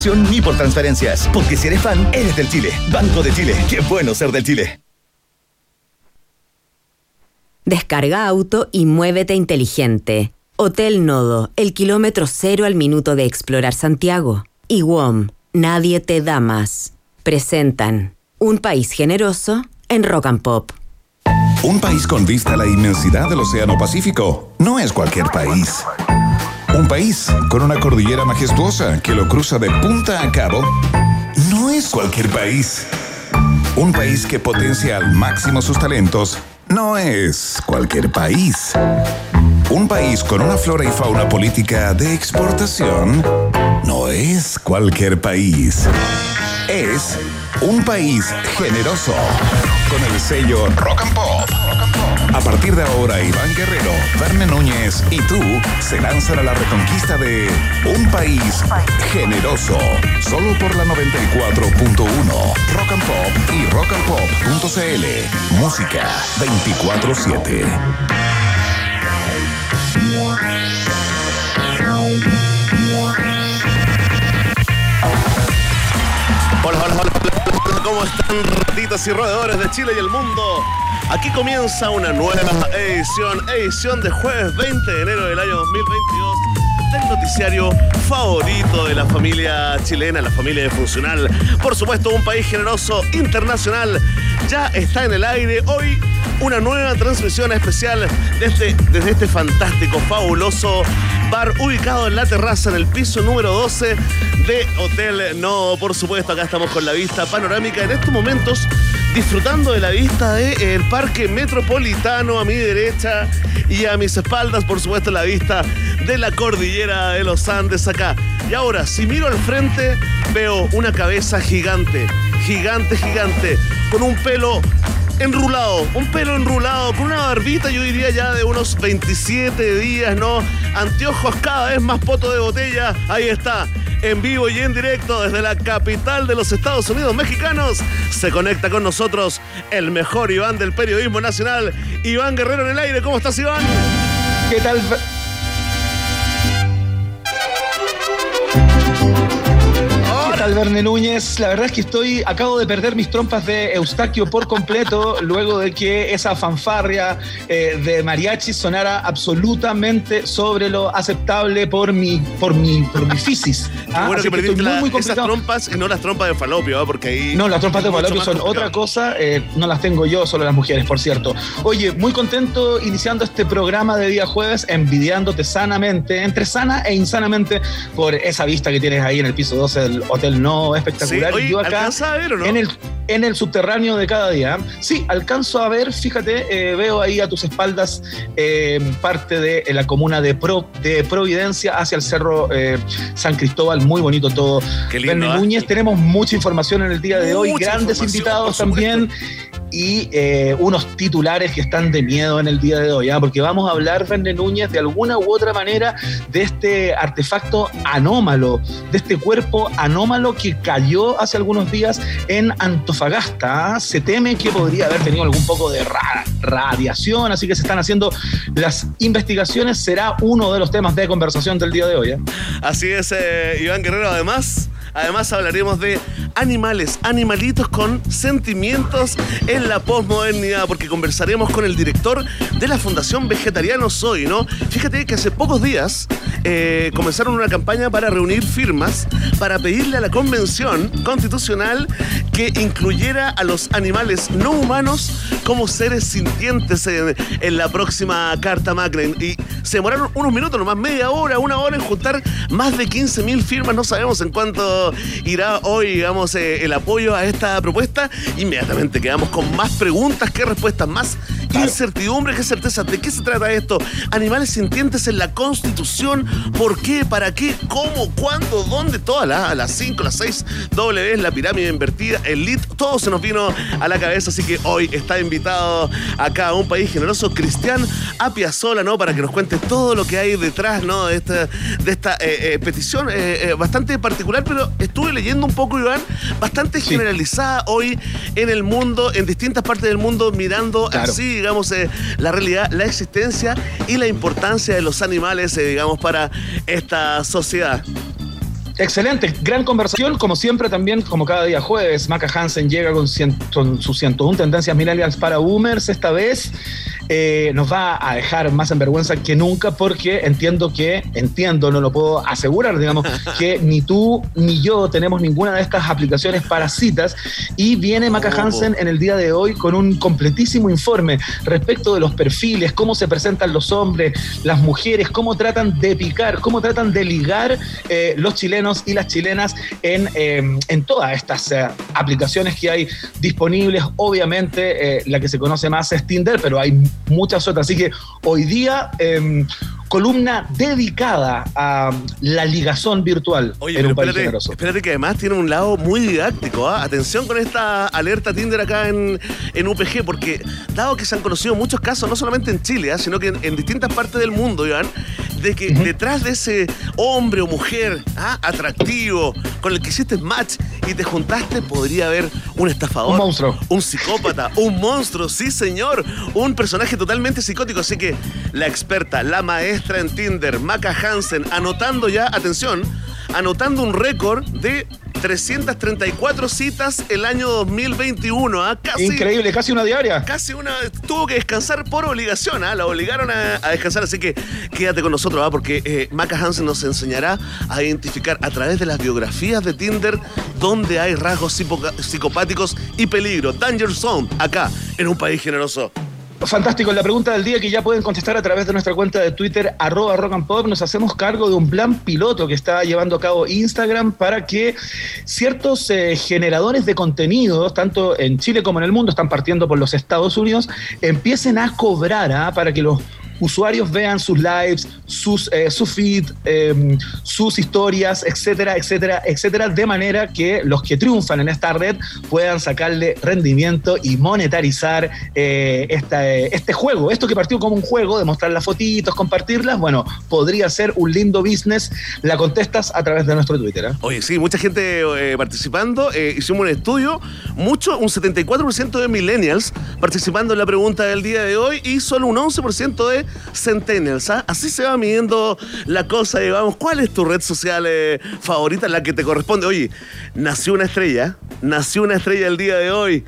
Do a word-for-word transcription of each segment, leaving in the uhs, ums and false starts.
Ni por transferencias, porque si eres fan, eres del Chile. Banco de Chile, qué bueno ser del Chile. Descarga auto y muévete inteligente. Hotel Nodo, el kilómetro cero al minuto de explorar Santiago. Y W O M, nadie te da más. Presentan Un País Generoso en Rock and Pop. Un país con vista a la inmensidad del Océano Pacífico no es cualquier país. Un país con una cordillera majestuosa que lo cruza de punta a cabo no es cualquier país. Un país que potencia al máximo sus talentos no es cualquier país. Un país con una flora y fauna política de exportación no es cualquier país. Es un país generoso. Con el sello Rock and Pop. A partir de ahora, Iván Guerrero, Verne Núñez y tú se lanzan a la reconquista de un país generoso. Solo por la noventa y cuatro punto uno. Rock and Pop y rock and pop punto c l. Música veinticuatro siete. Hola, hola, hola, hola, ¿cómo están, ratitas y roedores de Chile y el mundo? Aquí comienza una nueva edición, edición de jueves veinte de enero del año dos mil veintidós del noticiario favorito de la familia chilena, la familia de Funcional. Por supuesto, un país generoso internacional ya está en el aire. Hoy una nueva transmisión especial desde, desde este fantástico, fabuloso bar ubicado en la terraza en el piso número doce de Hotel Nodo. Por supuesto, acá estamos con la vista panorámica en estos momentos, disfrutando de la vista del Parque Metropolitano a mi derecha y a mis espaldas, por supuesto, la vista de la cordillera de los Andes acá. Y ahora, si miro al frente, veo una cabeza gigante, gigante, gigante, con un pelo enrulado, un pelo enrulado, con una barbita, yo diría ya de unos veintisiete días, ¿no? Anteojos cada vez más poto de botella. Ahí está, en vivo y en directo desde la capital de los Estados Unidos mexicanos. Se conecta con nosotros el mejor Iván del periodismo nacional, Iván Guerrero en el aire. ¿Cómo estás, Iván? ¿Qué tal? ¿Qué tal, Verne Núñez? La verdad es que estoy, acabo de perder mis trompas de Eustaquio por completo luego de que esa fanfarria eh, de mariachi sonara absolutamente sobre lo aceptable por mi, por mi, por mi fisis. ¿Ah? Bueno, que perdiste la, muy, muy esas trompas y no las trompas de falopio, ¿eh? Porque ahí... No, las trompas de falopio son otra cosa, eh, no las tengo yo, solo las mujeres, por cierto. Oye, muy contento iniciando este programa de día jueves, envidiándote sanamente, entre sana e insanamente, por esa vista que tienes ahí en el piso doce del Hotel No, espectacular. Sí, oye, yo acá ¿alcanza a ver o no? En el, en el subterráneo de cada día. Sí, alcanzo a ver, fíjate, eh, veo ahí a tus espaldas eh, parte de la comuna de, Pro, de Providencia hacia el cerro eh, San Cristóbal. Muy bonito todo. Qué lindo, Verne ¿eh? Núñez, tenemos mucha información en el día de hoy, mucha grandes invitados también. Y eh, unos titulares que están de miedo en el día de hoy, ¿eh? Porque vamos a hablar, Verne Núñez, de alguna u otra manera de este artefacto anómalo, de este cuerpo anómalo que cayó hace algunos días en Antofagasta. ¿eh? Se teme que podría haber tenido algún poco de ra- radiación, así que se están haciendo las investigaciones. Será uno de los temas de conversación del día de hoy. ¿eh? Así es, eh, Iván Guerrero. Además, además hablaremos de animales, animalitos con sentimientos en la posmodernidad, porque conversaremos con el director de la Fundación Vegetarianos Soy, ¿no? Fíjate que hace pocos días eh, comenzaron una campaña para reunir firmas para pedirle a la Convención Constitucional que incluyera a los animales no humanos como seres sintientes en, en la próxima Carta Magna. Y se demoraron unos minutos, nomás media hora, una hora en juntar más de quince mil firmas. No sabemos en cuánto irá hoy, digamos, eh, el apoyo a esta propuesta. Inmediatamente quedamos con más preguntas que respuestas, más claro. incertidumbre que certeza. ¿De qué se trata esto? Animales sintientes en la Constitución. ¿Por qué? ¿Para qué? ¿Cómo? ¿Cuándo? ¿Dónde? Todas las, las cinco, las seis W, la pirámide invertida, el L I T, todo se nos vino a la cabeza. Así que hoy está invitado acá a un país generoso, Cristian Apiazola, ¿no? Para que nos cuente todo lo que hay detrás, ¿no? De esta, de esta eh, eh, petición eh, eh, bastante particular, pero estuve leyendo un poco, Iván, bastante sí. generalizada hoy en el mundo, en distintas partes del mundo, mirando claro. así, digamos, eh, la realidad, la existencia y la importancia de los animales, eh, digamos, para esta sociedad. Excelente, gran conversación, como siempre también, como cada día jueves, Maca Hansen llega con, cien, con sus ciento uno tendencias millennials para boomers. Esta vez eh, nos va a dejar más en vergüenza que nunca, porque entiendo que, entiendo, no lo puedo asegurar, digamos, que ni tú ni yo tenemos ninguna de estas aplicaciones para citas, y viene Maca Hansen en el día de hoy con un completísimo informe respecto de los perfiles, cómo se presentan los hombres, las mujeres, cómo tratan de picar, cómo tratan de ligar eh, los chilenos y las chilenas en, eh, en todas estas eh, aplicaciones que hay disponibles. Obviamente eh, la que se conoce más es Tinder, pero hay muchas otras, así que hoy día eh, columna dedicada a la ligazón virtual. Oye, en un país espérate, generoso. Espérate que además tiene un lado muy didáctico, ¿eh? Atención con esta alerta Tinder acá en, en U P G, porque dado que se han conocido muchos casos, no solamente en Chile, ¿eh? sino que en, en distintas partes del mundo, Iván, de que uh-huh. detrás de ese hombre o mujer ¿ah? atractivo con el que hiciste match y te juntaste, podría haber un estafador, un monstruo, un psicópata, un monstruo, sí señor, un personaje totalmente psicótico. Así que la experta, la maestra en Tinder, Maca Hansen, anotando ya, atención, anotando un récord de trescientas treinta y cuatro citas el año dos mil veintiuno. ¿eh? Casi, increíble, casi una diaria. Casi una. Tuvo que descansar por obligación, ¿eh? La obligaron a, a descansar. Así que quédate con nosotros, ¿eh? porque eh, Maca Hansen nos enseñará a identificar a través de las biografías de Tinder dónde hay rasgos psicopáticos y peligro. Danger Zone, acá, en Un País Generoso. Fantástico, la pregunta del día que ya pueden contestar a través de nuestra cuenta de Twitter, arroba rock and pop. Nos hacemos cargo de un plan piloto que está llevando a cabo Instagram para que ciertos eh, generadores de contenidos, tanto en Chile como en el mundo, están partiendo por los Estados Unidos, empiecen a cobrar ¿eh? para que los usuarios vean sus lives, sus, eh, su feed, eh, sus historias, etcétera, etcétera, etcétera, de manera que los que triunfan en esta red puedan sacarle rendimiento y monetarizar eh, esta, eh, este juego. Esto que partió como un juego, de mostrar las fotitos, compartirlas, bueno, podría ser un lindo business. La contestas a través de nuestro Twitter. ¿eh? Oye, sí, mucha gente eh, participando. Eh, hicimos un estudio, mucho, un setenta y cuatro por ciento de millennials participando en la pregunta del día de hoy y solo un once por ciento de centennials. ¿ah? Así se va midiendo la cosa, digamos. ¿Cuál es tu red social eh, favorita, la que te corresponde? Oye, nació una estrella, nació una estrella el día de hoy.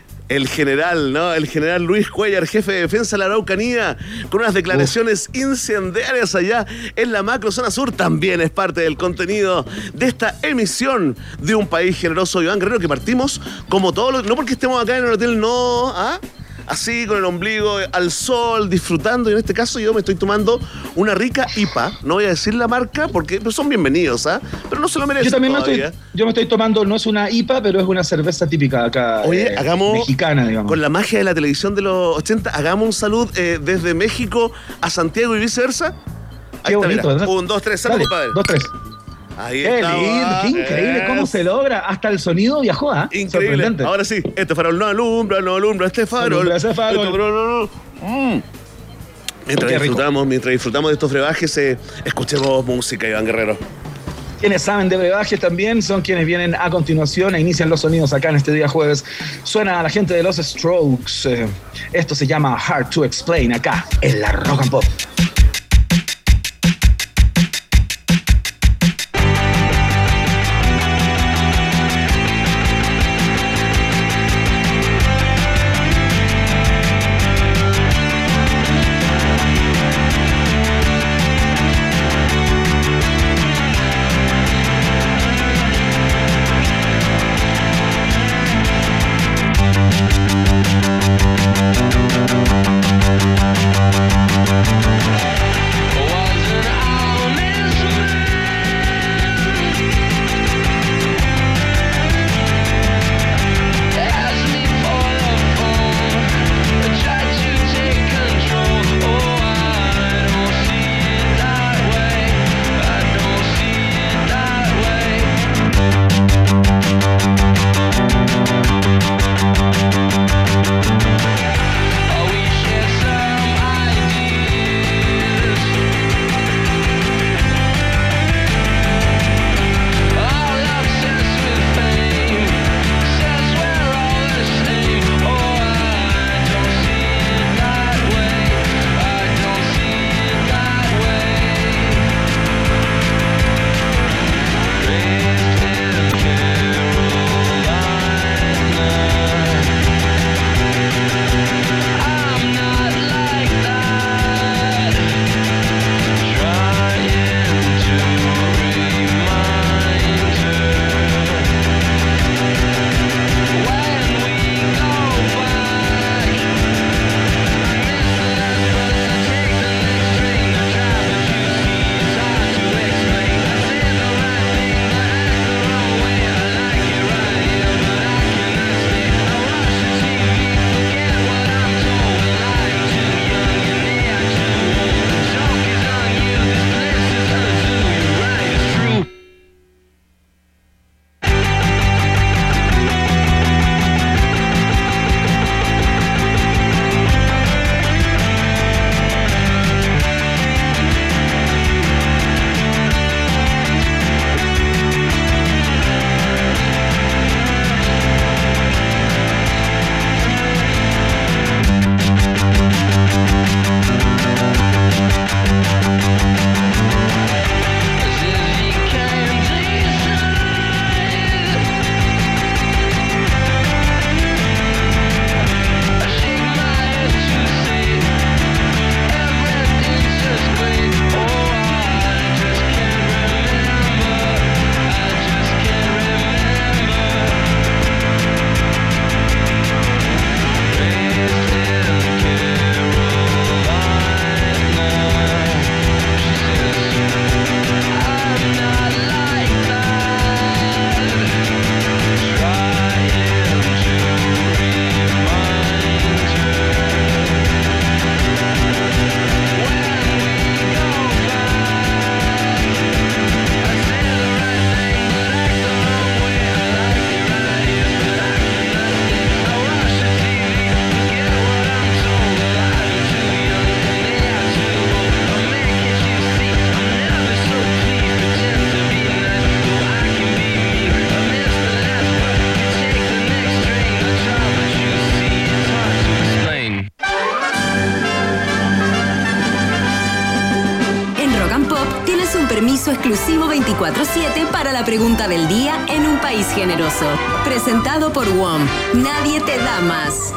El general, ¿no? El general Luis Cuellar, jefe de defensa de la Araucanía, con unas declaraciones Uf. incendiarias allá en la macro zona sur, también es parte del contenido de esta emisión de Un País Generoso. Iván Guerrero, que partimos como todos los... No porque estemos acá en el hotel, no... ¿ah? Así, con el ombligo al sol, disfrutando. Y en este caso yo me estoy tomando una rica I P A. No voy a decir la marca porque pues, son bienvenidos, ¿ah? ¿eh? Pero no se lo merecen. Yo también me todavía. estoy, yo me estoy tomando, no es una I P A, pero es una cerveza típica acá. Oye, eh, hagamos, mexicana, digamos. Con la magia de la televisión de los ochenta, hagamos un salud eh, desde México a Santiago y viceversa. Ahí Qué está, bonito, mira. ¿verdad? Un, dos, tres, salud, Dale, padre. Dos, tres. Ahí qué está. lindo, qué increíble es. cómo se logra. Hasta el sonido viajó, ¿ah? ¿eh? Increíble. Ahora sí, este farol no alumbra, no alumbra, este farol. No alumbra ese farol. Este farol no, no. Mm. Mientras qué disfrutamos, mientras disfrutamos de estos brebajes, eh, escuchemos música, Iván Guerrero. Quienes saben de brebajes también son quienes vienen a continuación e inician los sonidos acá en este día jueves. Suena a la gente de los Strokes. Eh, esto se llama Hard to Explain acá en la Rock and Pop. exclusivo veinticuatro siete para la pregunta del día en un país generoso. Presentado por W O M. Nadie te da más.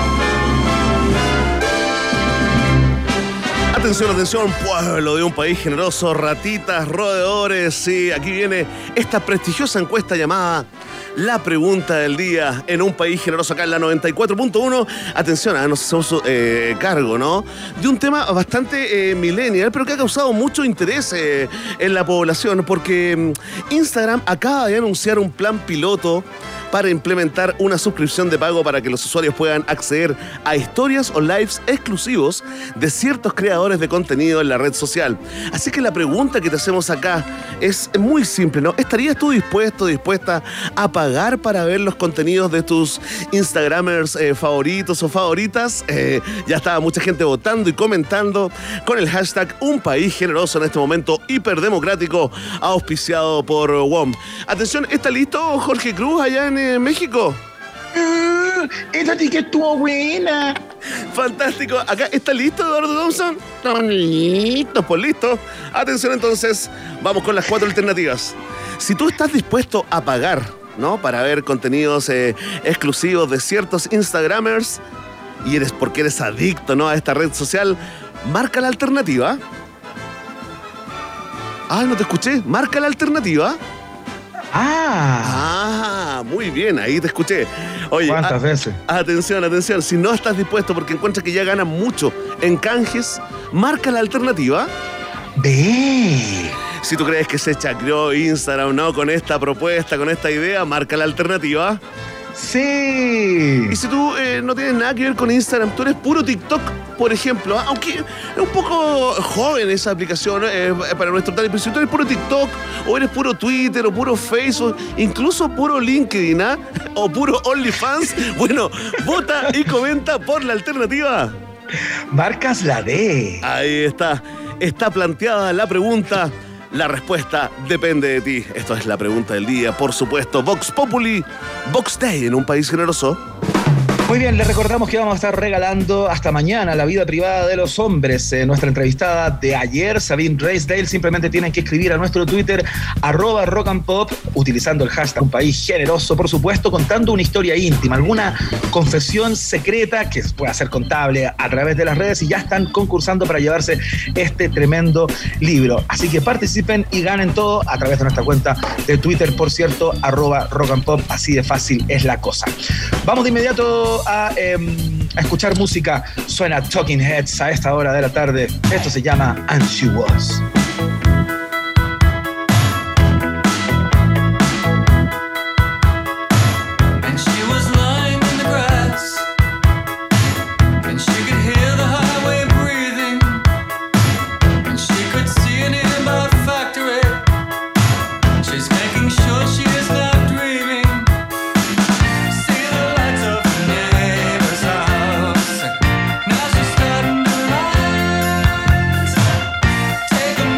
Atención, atención, pueblo de un país generoso, ratitas, roedores. Sí, aquí viene esta prestigiosa encuesta llamada La Pregunta del Día en un país generoso, acá en la noventa y cuatro punto uno. Atención, ah, nos hacemos eh, cargo, ¿no? De un tema bastante eh, millennial, pero que ha causado mucho interés eh, en la población, porque Instagram acaba de anunciar un plan piloto para implementar una suscripción de pago para que los usuarios puedan acceder a historias o lives exclusivos de ciertos creadores de contenido en la red social. Así que la pregunta que te hacemos acá es muy simple, ¿no? ¿Estarías tú dispuesto, dispuesta a pagar para ver los contenidos de tus Instagramers eh, favoritos o favoritas? Eh, ya estaba mucha gente votando y comentando con el hashtag Un País Generoso en este momento hiperdemocrático, auspiciado por W O M. Atención, ¿está listo Jorge Cruz allá en eh, México? Uh, esa sí que estuvo buena. Fantástico. Acá está listo Eduardo Thompson. Están listos, pues listo. Atención entonces, vamos con las cuatro alternativas. Si tú estás dispuesto a pagar, ¿no?, para ver contenidos eh, exclusivos de ciertos Instagramers y eres porque eres adicto, ¿no?, a esta red social, marca la alternativa. Ah, no te escuché. Marca la alternativa. Ah. Ah, muy bien, ahí te escuché. Oye, ¿cuántas a- veces? Atención, atención. Si no estás dispuesto porque encuentras que ya ganan mucho en canjes, marca la alternativa. Ve. Si tú crees que se chacreó Instagram, ¿no?, con esta propuesta, con esta idea, marca la alternativa. Sí. Y si tú eh, no tienes nada que ver con Instagram, tú eres puro TikTok, por ejemplo, ¿ah? Aunque es un poco joven esa aplicación eh, para nuestro tal, pero si tú eres puro TikTok, o eres puro Twitter, o puro Facebook, incluso puro LinkedIn, ¿ah?, o puro OnlyFans, bueno, vota y comenta por la alternativa. Marcas la D. Ahí está. Está planteada la pregunta. La respuesta depende de ti. Esto es la pregunta del día. Por supuesto, Vox Populi, Vox Day en un país generoso. Muy bien, les recordamos que vamos a estar regalando hasta mañana la vida privada de los hombres. Eh, nuestra entrevistada de ayer, Sabine Raisdale, simplemente tienen que escribir a nuestro Twitter, arroba rock and pop, utilizando el hashtag Un País Generoso, por supuesto, contando una historia íntima, alguna confesión secreta que pueda ser contable a través de las redes, y ya están concursando para llevarse este tremendo libro. Así que participen y ganen todo a través de nuestra cuenta de Twitter, por cierto, arroba rock and pop, así de fácil es la cosa. Vamos de inmediato A, eh, a escuchar música. Suena Talking Heads a esta hora de la tarde. Esto se llama And She Was. And she was lying in the grass, and she could hear the highway breathing, and she could see a nearby factory. She's making sure she is not dreaming. See the lights of her neighbor's house. Now she's starting to rise. Take a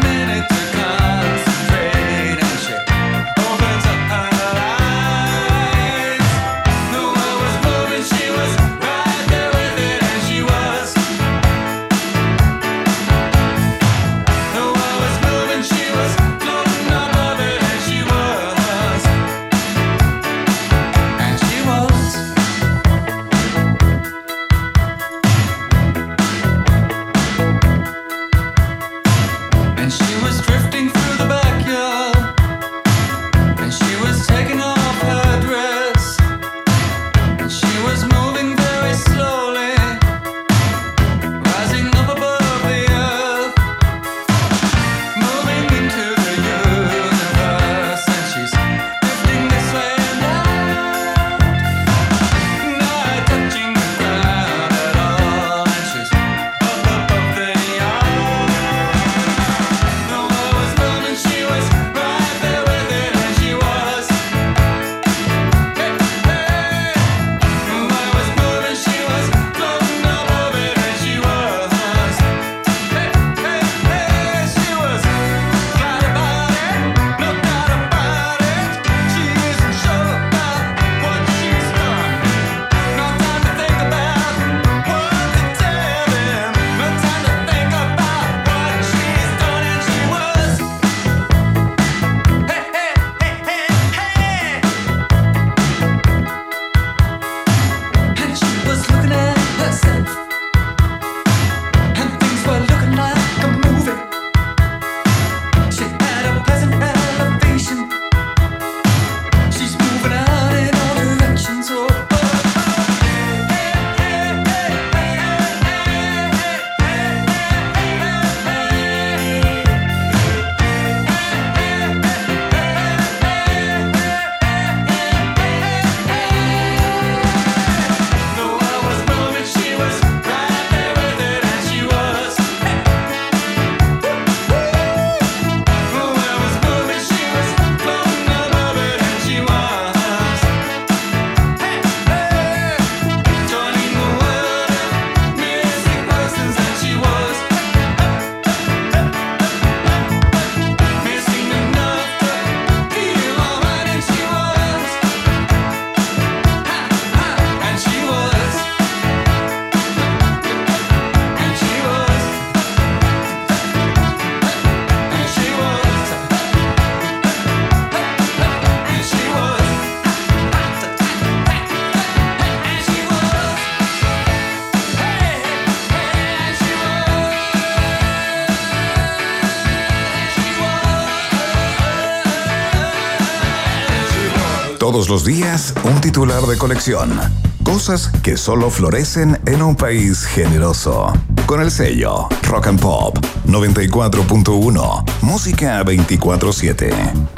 Todos los días, un titular de colección. Cosas que solo florecen en un país generoso. Con el sello Rock and Pop noventa y cuatro punto uno. Música veinticuatro siete.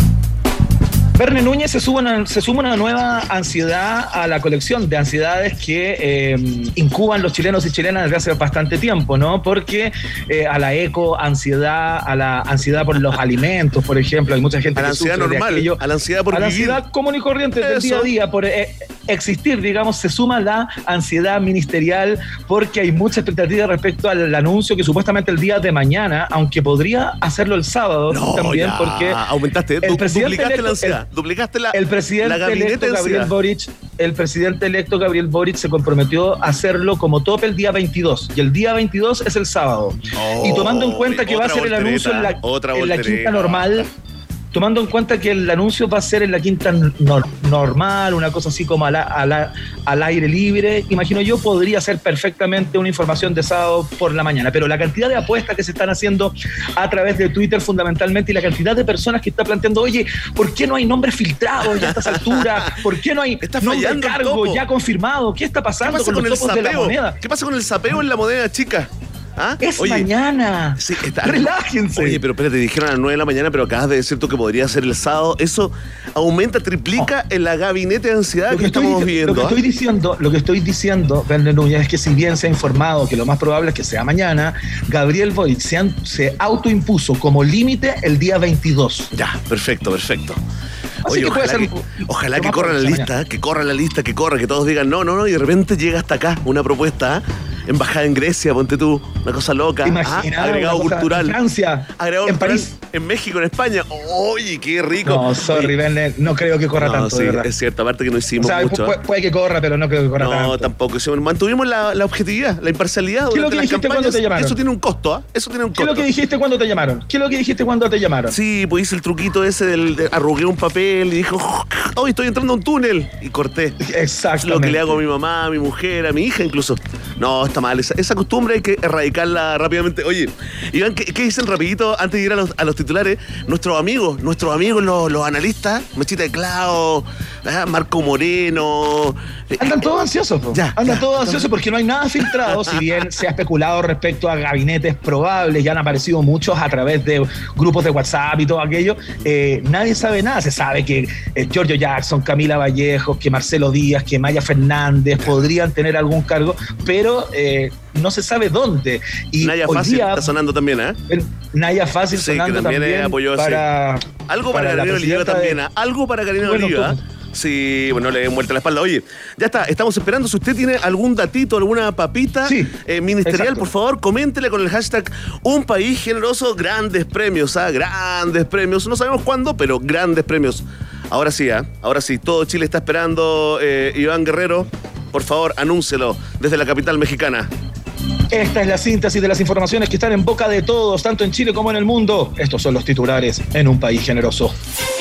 Verne Núñez se suma, una, se suma una nueva ansiedad a la colección de ansiedades que eh, incuban los chilenos y chilenas desde hace bastante tiempo, ¿no? Porque eh, a la eco, ansiedad, a la ansiedad por los alimentos, por ejemplo, hay mucha gente a la que ansiedad sufre normal, de aquello, a la ansiedad por a la vivir. ansiedad común y corriente del Eso. día a día, por eh, existir, digamos, se suma la ansiedad ministerial porque hay mucha expectativa respecto al anuncio que supuestamente el día de mañana, aunque podría hacerlo el sábado No, también, ya, porque aumentaste, el du- presidente duplicaste electo- la ansiedad, el- duplicaste la, El presidente la gabinete electo de Gabriel ansiedad. Boric, el presidente electo Gabriel Boric se comprometió a hacerlo como tope el día veintidós y el día veintidós es el sábado. Oh, y tomando en cuenta que va a otra ser el anuncio en la, voltereta, otra en la voltereta. quinta normal, tomando en cuenta que el anuncio va a ser en la quinta nor- normal, una cosa así como a la- a la- al aire libre, imagino yo, podría ser perfectamente una información de sábado por la mañana. Pero la cantidad de apuestas que se están haciendo a través de Twitter fundamentalmente y la cantidad de personas que están planteando, oye, ¿por qué no hay nombres filtrados ya a estas alturas? ¿Por qué no hay Está nombre de fallando el cargo topo. ya confirmado? ¿Qué está ¿Qué pasando pasa con, con el los topos de la sapeo? moneda? ¿Qué pasa con el sapeo en la moneda chica? ¿Ah? Es Oye, mañana. sí, está- Relájense. Oye, pero espérate, dijeron a las nueve de la mañana, pero acabas de decir tú que podría ser el sábado. Eso aumenta, triplica en la gabinete de ansiedad Lo que, que, estoy, estamos lo viviendo. que ¿ah? estoy diciendo, lo que estoy diciendo, Verne Núñez, es que si bien se ha informado que lo más probable es que sea mañana, Gabriel Boric se, han- se autoimpuso como límite el día veintidós. Ya, perfecto, perfecto. Así Oye, que puede ojalá ser que, un- ojalá lo que más corra la probable sea lista, mañana. que corra la lista, que corra, que todos digan no, no, no, y de repente llega hasta acá una propuesta, ¿ah? Embajada en Grecia, ponte tú, una cosa loca. ¿Te ¿ah? imaginas? Agregado Una cosa cultural. En Francia, Agregado en cultural París. en México, en España. Oye, qué rico. No, sorry, Oye, Verne, no creo que corra no, tanto, sí, de verdad. es cierto, aparte que no O hicimos sea, mucho. pu- ¿ah? puede que corra, pero no creo que corra No, tanto. tampoco. Sí, mantuvimos la, la objetividad, la imparcialidad ¿Qué es lo durante que las dijiste campañas. cuando te llamaron? Eso tiene un costo, ¿ah? Eso tiene un ¿Qué es costo. lo que dijiste cuando te llamaron? ¿Qué es lo que dijiste cuando te llamaron? Sí, pues hice el truquito ese del de, arrugué un papel y dijo, hoy estoy entrando a un túnel y corté. Exactamente. Lo que le hago a mi mamá, a mi mujer, a mi hija incluso. No, está mal. Esa, esa costumbre hay que erradicarla rápidamente. Oye, Iván, ¿qué, qué dicen rapidito antes de ir a los, a los titulares? Nuestros amigos, nuestros amigos los, los analistas, Mechita de Clavo, ¿eh? Marco Moreno. eh, Andan todos ansiosos, po. Ya, Andan ya. todos ansiosos porque no hay nada filtrado, si bien se ha especulado respecto a gabinetes probables, ya han aparecido muchos a través de grupos de WhatsApp y todo aquello, eh, nadie sabe nada. Se sabe que eh, Giorgio Jackson, Camila Vallejos, que Marcelo Díaz, que Maya Fernández podrían tener algún cargo, pero eh, no se sabe dónde. Y Naya hoy Fácil día, está sonando también, ¿eh? el- Naya Fácil Sí, que sonando también, también, eh, apoyó ese- para... Algo para, la Karina Oliva presidenta también, de- ¿ah? Algo para Karina Bueno, Oliva. ¿cómo? Sí, bueno, le den vuelta la espalda. Oye, ya está, estamos esperando. Si usted tiene algún datito, alguna papita Sí, eh, ministerial, exacto. por favor, coméntele con el hashtag Un País Generoso, grandes premios, ¿ah? Grandes premios. No sabemos cuándo, pero grandes premios. Ahora sí, ¿ah? Ahora sí, todo Chile está esperando. eh, Iván Guerrero, por favor, anúncielo desde la capital mexicana. Esta es la síntesis de las informaciones que están en boca de todos, tanto en Chile como en el mundo. Estos son los titulares en un país generoso.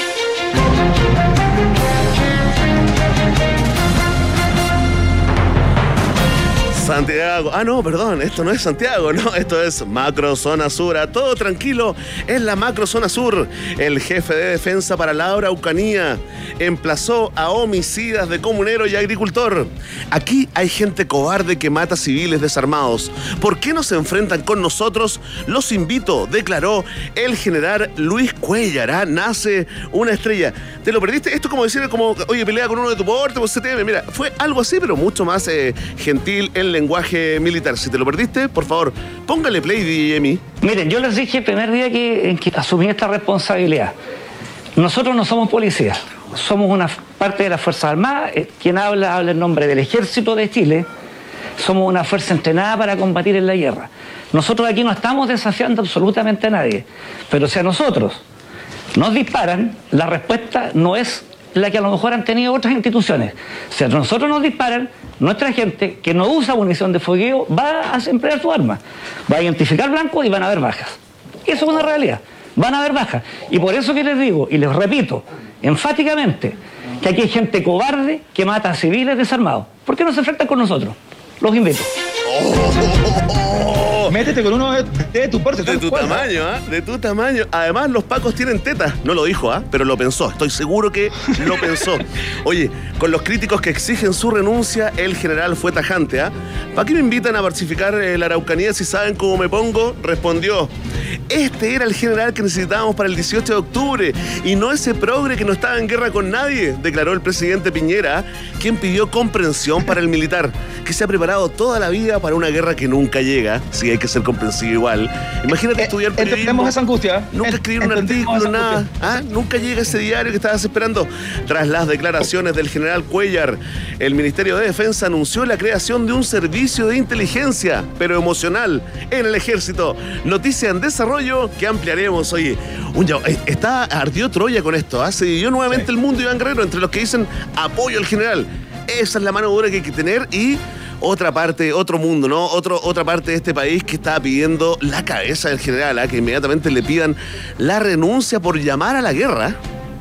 Santiago. Ah, no, perdón, esto no es Santiago, no, esto es Macro Zona Sur. A todo tranquilo en la Macro Zona Sur. El jefe de defensa para la Araucanía emplazó a homicidas de comunero y agricultor. Aquí hay gente cobarde que mata civiles desarmados. ¿Por qué no se enfrentan con nosotros? Los invito, declaró el general Luis Cuellar. ¿ah? Nace una estrella. ¿Te lo perdiste? Esto es como decir, como, oye, pelea con uno de tu porte, pues C T M. Mira, fue algo así, pero mucho más eh, gentil en lenguaje militar. Si te lo perdiste, por favor, póngale play, D J Emi. Miren, yo les dije el primer día que, en que asumí esta responsabilidad. Nosotros no somos policías, somos una parte de las Fuerzas Armadas. Eh, Quien habla, habla en nombre del Ejército de Chile. Somos una fuerza entrenada para combatir en la guerra. Nosotros aquí no estamos desafiando absolutamente a nadie, pero si a nosotros nos disparan, la respuesta no es la que a lo mejor han tenido otras instituciones. Si a nosotros nos disparan, nuestra gente que no usa munición de fogueo va a emplear su arma, va a identificar blancos y van a haber bajas. Eso es una realidad, van a haber bajas. Y por eso que les digo, y les repito enfáticamente, que aquí hay gente cobarde que mata a civiles desarmados. ¿Por qué no se enfrentan con nosotros? Los invito. Oh, Métete con uno de, de tu porte. De tu cual, tamaño, ¿ah? ¿eh? De tu tamaño. Además, los pacos tienen tetas. No lo dijo, ¿ah? ¿eh? Pero lo pensó. Estoy seguro que lo pensó. Oye, con los críticos que exigen su renuncia, el general fue tajante, ¿ah? ¿eh? ¿Para qué me invitan a pacificar eh, la Araucanía si saben cómo me pongo? Respondió. Este era el general que necesitábamos para el dieciocho de octubre y no ese progre que no estaba en guerra con nadie, declaró el presidente Piñera, quien pidió comprensión para el militar, que se ha preparado toda la vida para una guerra que nunca llega. Sí, hay que ser comprensivo igual. Imagínate Eh, estudiar periodismo. entendemos esa angustia. Nunca En- escribir un entendemos artículo, esa nada. angustia. ¿Ah? Nunca llega ese diario que estabas esperando. Tras las declaraciones del general Cuellar, el Ministerio de Defensa anunció la creación de un servicio de inteligencia, pero emocional, en el ejército. Noticia en desarrollo que ampliaremos. Oye, un, ya- eh, está ardió Troya con esto. ¿ah? Se dividió nuevamente Sí. el mundo, Iván Guerrero, entre los que dicen apoyo al general. Esa es la mano dura que hay que tener y otra parte, otro mundo, ¿no? Otro, otra parte de este país que está pidiendo la cabeza del general, ¿ah? Que inmediatamente le pidan la renuncia por llamar a la guerra.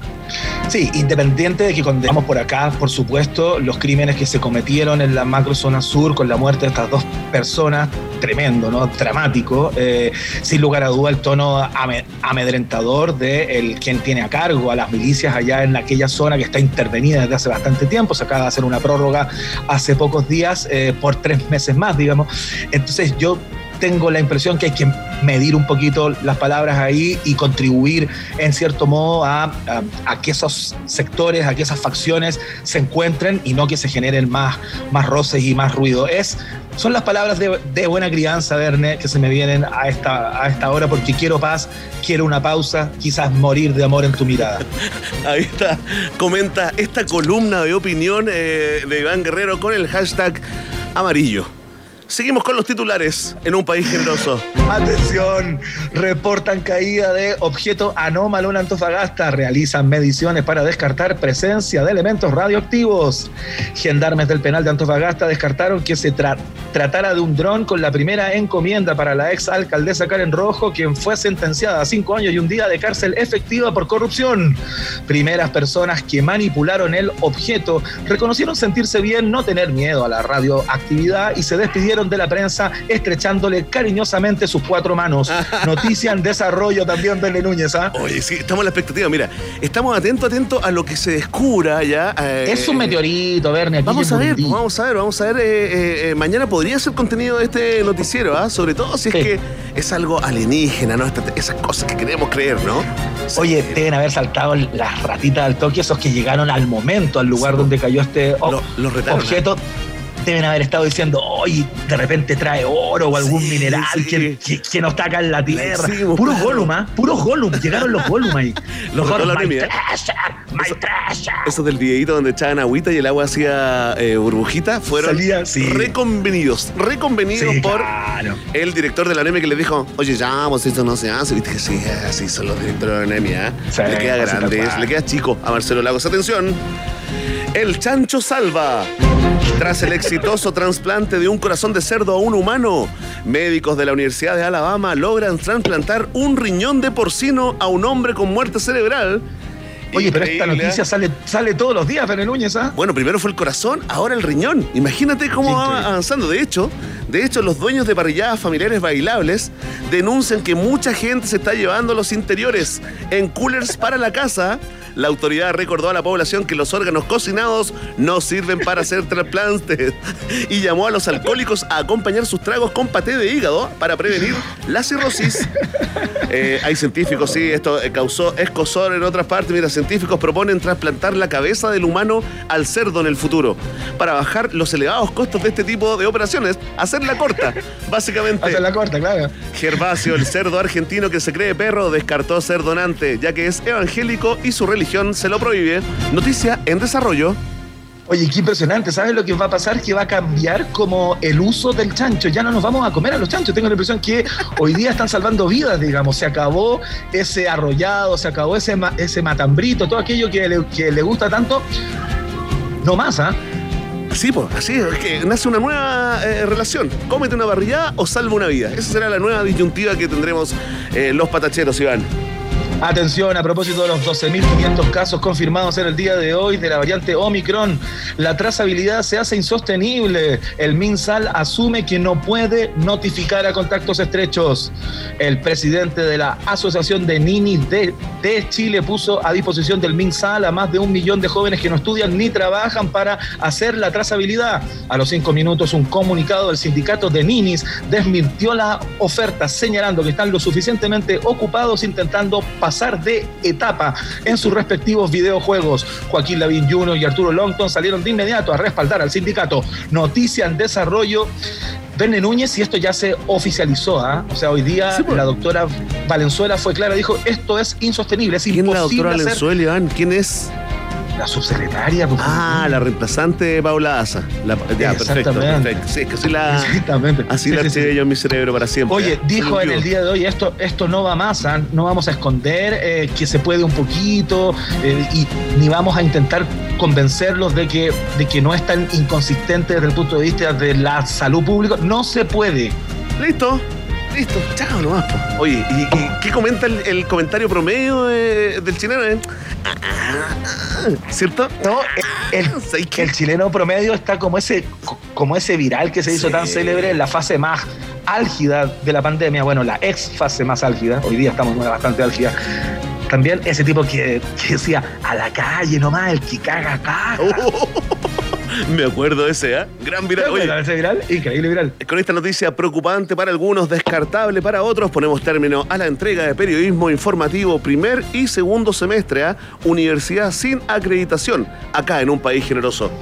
Sí, independiente de que condenamos por acá, por supuesto, los crímenes que se cometieron en la macrozona sur con la muerte de estas dos personas, tremendo, ¿no? Dramático. Eh, sin lugar a duda, el tono ame- amedrentador de el quien tiene a cargo a las milicias allá en aquella zona que está intervenida desde hace bastante tiempo. Se acaba de hacer una prórroga hace pocos días eh, por tres meses más, digamos. Entonces yo tengo la impresión que hay que medir un poquito las palabras ahí y contribuir en cierto modo a, a, a que esos sectores, a que esas facciones se encuentren y no que se generen más, más roces y más ruido. Es, son las palabras de, de buena crianza, Verne, que se me vienen a esta, a esta hora porque quiero paz, quiero una pausa, quizás morir de amor en tu mirada. Ahí está, comenta esta columna de opinión eh, de Iván Guerrero con el hashtag amarillo. Seguimos con los titulares en un país generoso. Atención, reportan caída de objeto anómalo en Antofagasta. Realizan mediciones para descartar presencia de elementos radioactivos. Gendarmes del penal de Antofagasta descartaron que se tra- tratara de un dron con la primera encomienda para la ex alcaldesa Karen Rojo, quien fue sentenciada a cinco años y un día de cárcel efectiva por corrupción. Primeras personas que manipularon el objeto reconocieron sentirse bien, no tener miedo a la radioactividad y se despidieron de la prensa estrechándole cariñosamente sus cuatro manos. Noticia en desarrollo también, Verne Núñez, ¿ah? Oye, sí, estamos en la expectativa. Mira, estamos atentos, atentos a lo que se descubra ya. eh, Es un meteorito, Verne. aquí Vamos en a ver, Burundi. vamos a ver, vamos a ver. eh, eh, eh, mañana podría ser contenido de este noticiero, ¿ah? Sobre todo si es Sí. que es algo alienígena, ¿no? Esta- esas cosas que queremos creer, ¿no? Oye, deben haber saltado las ratitas al toque, esos que llegaron al momento, al lugar Sí. donde cayó este o- Lo- los retaron, objeto. Deben haber estado diciendo, oye, de repente trae oro o algún Sí, mineral sí. que, que- que no está acá en la tierra. eximos, Puros claro. Gollum, ¿ah? Puros Gollum. Llegaron los Gollum ahí. Los retó la Gollum, my anemia. treasure, my Eso- treasure. Esos del videíto donde echaban agüita y el agua hacía eh, burbujita fueron Salía, sí. reconvenidos, reconvenidos Sí, por claro. el director de la anemia que les dijo, oye, ya, pues esto no se hace, viste que sí, así son los directores de la anemia. ¿eh? Sí, le queda así tal grande, cual. le queda chico a Marcelo Lagos. Atención, el chancho salva. Tras el exitoso trasplante de un corazón de cerdo a un humano, médicos de la Universidad de Alabama logran trasplantar un riñón de porcino a un hombre con muerte cerebral. Oye, pero esta Increíble, ¿eh? noticia sale, sale todos los días, Verne Núñez, ¿ah? Bueno, primero fue el corazón, ahora el riñón. Imagínate cómo Qué va increíble. avanzando. De hecho, de hecho, los dueños de parrilladas familiares bailables denuncian que mucha gente se está llevando los interiores en coolers para la casa. La autoridad recordó a la población que los órganos cocinados no sirven para hacer trasplantes y llamó a los alcohólicos a acompañar sus tragos con paté de hígado para prevenir la cirrosis. Eh, hay científicos, sí, esto eh, causó escozor en otras partes. Mira, científicos proponen trasplantar la cabeza del humano al cerdo en el futuro para bajar los elevados costos de este tipo de operaciones. Hacerla corta, básicamente. Hace la corta, claro. Gervasio, el cerdo argentino que se cree perro, descartó ser donante, ya que es evangélico y su religión se lo prohíbe. Noticia en desarrollo. Oye, qué impresionante. ¿Sabes lo que va a pasar? Que va a cambiar como el uso del chancho. Ya no nos vamos a comer a los chanchos. Tengo la impresión que hoy día están salvando vidas, digamos. Se acabó ese arrollado, se acabó ese, ma- ese matambrito, todo aquello que le, que le gusta tanto. No más, ¿ah? Sí, pues, así es que nace una nueva eh, relación. Cómete una parrillada o salva una vida. Esa será la nueva disyuntiva que tendremos eh, los patacheros, Iván. Atención, a propósito de los doce mil quinientos casos confirmados en el día de hoy de la variante Omicron, la trazabilidad se hace insostenible. El MinSal asume que no puede notificar a contactos estrechos. El presidente de la Asociación de Ninis de, de Chile puso a disposición del MinSal a más de un millón de jóvenes que no estudian ni trabajan para hacer la trazabilidad. A los cinco minutos, un comunicado del sindicato de Ninis desmintió la oferta, señalando que están lo suficientemente ocupados intentando pasar pasar de etapa en sus respectivos videojuegos. Joaquín Lavín junior y Arturo Longton salieron de inmediato a respaldar al sindicato. Noticia en desarrollo. Verne Núñez, y esto ya se oficializó, ¿eh? O sea, hoy día sí, pues, la doctora Valenzuela fue clara, dijo, esto es insostenible, es ¿Quién imposible. ¿Quién es la doctora hacer... Valenzuela, Iván? ¿Quién es? La subsecretaria. Pues, ah, la reemplazante de Paula Asa. La, ya, perfecto, perfecto. Sí, es que así la, Exactamente. Así sí, la sí, archivé sí. yo en mi cerebro para siempre. Oye, dijo en el día de hoy, esto, esto no va más, ¿eh? No vamos a esconder eh, que se puede un poquito eh, y ni vamos a intentar convencerlos de que, de que no es tan inconsistente desde el punto de vista de la salud pública. No se puede. Listo. Listo, chao nomás. Po. Oye, ¿y, y qué comenta el, el comentario promedio eh, del chileno? Eh? ¿Cierto? No, el, el, el chileno promedio está como ese, como ese viral que se hizo sí. tan célebre en la fase más álgida de la pandemia. Bueno, la ex fase más álgida. Hoy día estamos en una bastante álgida. También ese tipo que, que decía, a la calle nomás, el que caga, caga. Oh. Me acuerdo de ese, ¿eh? Gran viral. Oye, ese viral, increíble viral. Con esta noticia preocupante para algunos, descartable para otros, ponemos término a la entrega de periodismo informativo primer y segundo semestre a Universidad sin acreditación, acá en Un País Generoso.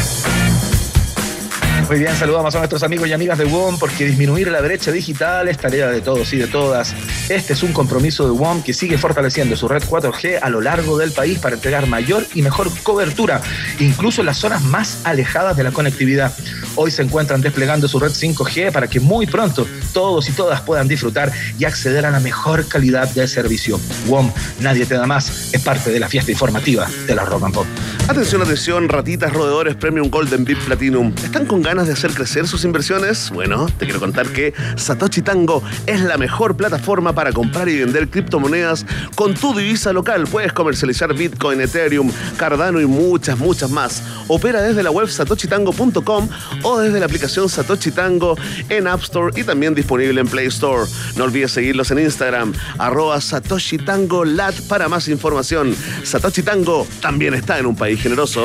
Muy bien, saludamos a nuestros amigos y amigas de W O M porque disminuir la brecha digital es tarea de todos y de todas. Este es un compromiso de W O M que sigue fortaleciendo su red cuatro G a lo largo del país para entregar mayor y mejor cobertura, incluso en las zonas más alejadas de la conectividad. Hoy se encuentran desplegando su red cinco G para que muy pronto todos y todas puedan disfrutar y acceder a la mejor calidad de servicio. W O M, nadie te da más, es parte de la fiesta informativa de la Rock and Pop. Atención, atención, ratitas, roedores Premium Golden V I P Platinum. ¿Están con ganas de hacer crecer sus inversiones? Bueno, te quiero contar que Satoshi Tango es la mejor plataforma para comprar y vender criptomonedas con tu divisa local. Puedes comercializar Bitcoin, Ethereum, Cardano y muchas, muchas más. Opera desde la web satoshi tango punto com o desde la aplicación Satoshi Tango en App Store y también disponible en Play Store. No olvides seguirlos en Instagram, arroba Satoshi Tango Lat para más información. Satoshi Tango también está en Un País Generoso.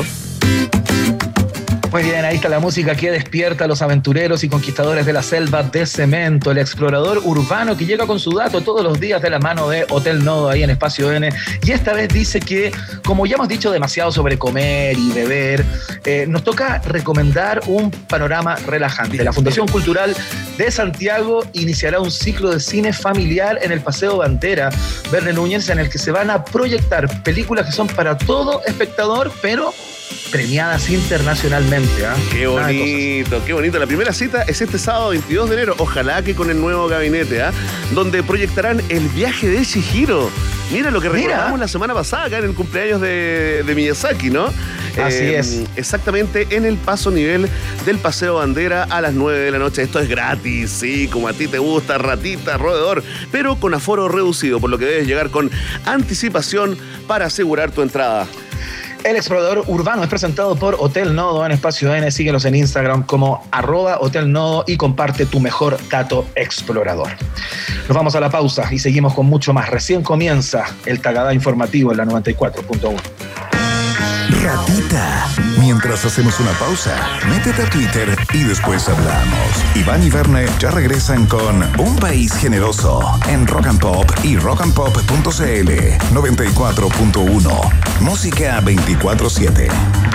Muy bien, ahí está la música que despierta a los aventureros y conquistadores de la selva de cemento, el explorador urbano que llega con su dato todos los días de la mano de Hotel Nodo ahí en Espacio N, y esta vez dice que, como ya hemos dicho demasiado sobre comer y beber, eh, nos toca recomendar un panorama relajante. La Fundación Cultural de Santiago iniciará un ciclo de cine familiar en el Paseo Bandera Verne Núñez, en el que se van a proyectar películas que son para todo espectador, pero premiadas internacionalmente. ¿eh? Qué bonito, qué bonito. La primera cita es este sábado veintidós de enero, ojalá que con el nuevo gabinete, ¿eh? donde proyectarán El viaje de Chihiro. Mira lo que recordamos Mira. la semana pasada acá en el cumpleaños de, de Miyazaki, ¿no? Así eh, es. Exactamente en el paso nivel del Paseo Bandera a las nueve de la noche. Esto es gratis, sí, como a ti te gusta, ratita, roedor, pero con aforo reducido, por lo que debes llegar con anticipación para asegurar tu entrada. El explorador urbano es presentado por Hotel Nodo en Espacio N. Síguelos en Instagram como arroba Hotel Nodo y comparte tu mejor dato explorador. Nos vamos a la pausa y seguimos con mucho más. Recién comienza el Tagadá informativo en la noventa y cuatro punto uno. Ratita. Mientras hacemos una pausa, métete a Twitter y después hablamos. Iván y Verne ya regresan con Un País Generoso en Rock and Pop y rock and pop punto c l noventa y cuatro punto uno. Música veinticuatro siete.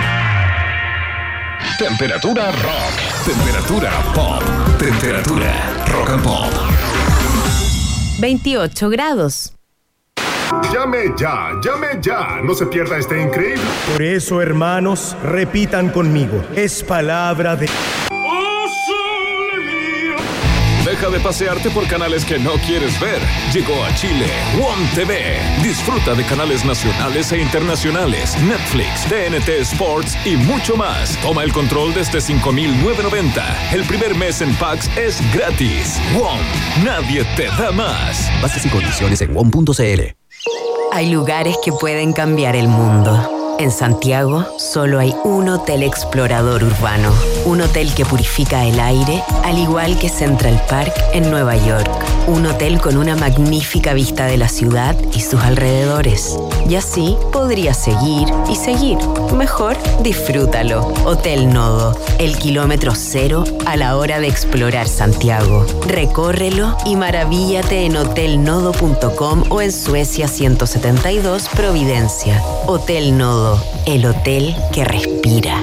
Temperatura rock. Temperatura pop. Temperatura rock and pop. veintiocho grados. Llame ya, llame ya, no se pierda este increíble. Por eso, hermanos, repitan conmigo, es palabra de... ¡Oh, sole mío! Deja de pasearte por canales que no quieres ver. Llegó a Chile W O M T V. Disfruta de canales nacionales e internacionales, Netflix, T N T Sports y mucho más. Toma el control desde cinco mil novecientos noventa. El primer mes en Pax es gratis. W O M, nadie te da más. Bases y condiciones en W O M punto c l. Hay lugares que pueden cambiar el mundo. En Santiago, solo hay un hotel explorador urbano. Un hotel que purifica el aire, al igual que Central Park en Nueva York. Un hotel con una magnífica vista de la ciudad y sus alrededores. Y así podrías seguir y seguir. Mejor, disfrútalo. Hotel Nodo, el kilómetro cero a la hora de explorar Santiago. Recórrelo y maravíllate en hotel nodo punto com o en Suecia ciento setenta y dos Providencia. Hotel Nodo, el hotel que respira.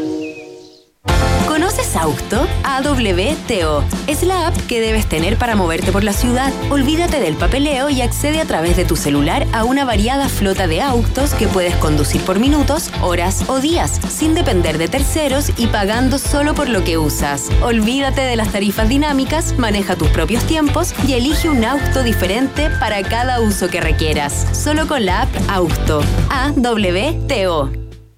¿Conoces Auto? A W T O. Es la app que debes tener para moverte por la ciudad. Olvídate del papeleo y accede a través de tu celular a una variada flota de autos que puedes conducir por minutos, horas o días, sin depender de terceros y pagando solo por lo que usas. Olvídate de las tarifas dinámicas, maneja tus propios tiempos y elige un auto diferente para cada uso que requieras. Solo con la app Auto. A W T O.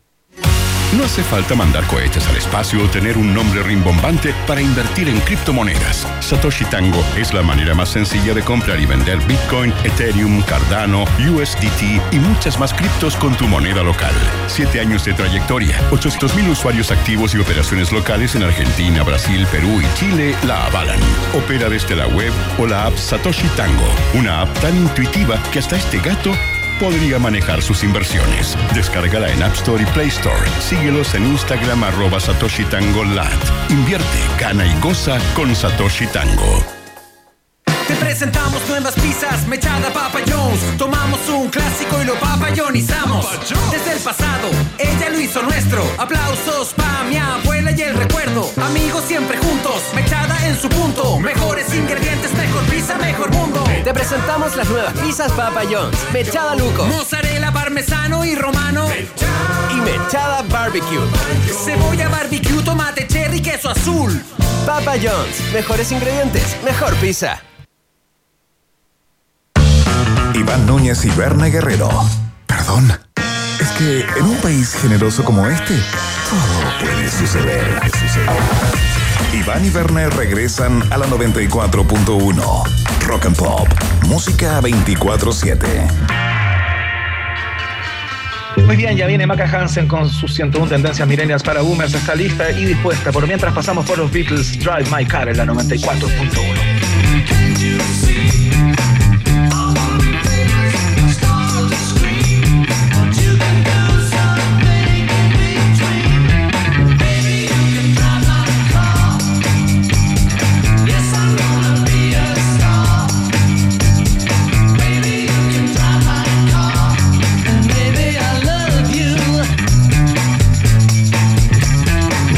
No hace falta mandar cohetes al espacio o tener un nombre rimbombante para invertir en criptomonedas. Satoshi Tango es la manera más sencilla de comprar y vender Bitcoin, Ethereum, Cardano, U S D T y muchas más criptos con tu moneda local. Siete años de trayectoria, ochocientos mil usuarios activos y operaciones locales en Argentina, Brasil, Perú y Chile la avalan. Opera desde la web o la app Satoshi Tango, una app tan intuitiva que hasta este gato podría manejar sus inversiones. Descárgala en App Store y Play Store. Síguelos en Instagram arroba Satoshi Tango Lat. Invierte, gana y goza con Satoshi Tango. Te presentamos nuevas pizzas, Mechada Papa John's. Tomamos un clásico y lo papayonizamos. Desde el pasado, ella lo hizo nuestro. Aplausos pa' mi abuela y el recuerdo. Amigos siempre juntos, Mechada en su punto. Mejores ingredientes, mejor pizza, mejor mundo. Te presentamos las nuevas pizzas Papa John's. Mechada Luco, mozzarella parmesano y romano. Y Mechada Barbecue. Cebolla barbecue, tomate cherry, queso azul. Papa John's, mejores ingredientes, mejor pizza. Iván Núñez y Berna Guerrero. Perdón. Es que en un país generoso como este, todo puede suceder. Iván y Berna regresan a la noventa y cuatro punto uno. Rock and Pop. Música veinticuatro siete. Muy bien, ya viene Maca Hansen con sus ciento uno tendencias millennials para boomers. Está lista y dispuesta. Por mientras pasamos por los Beatles, Drive My Car en la noventa y cuatro punto uno.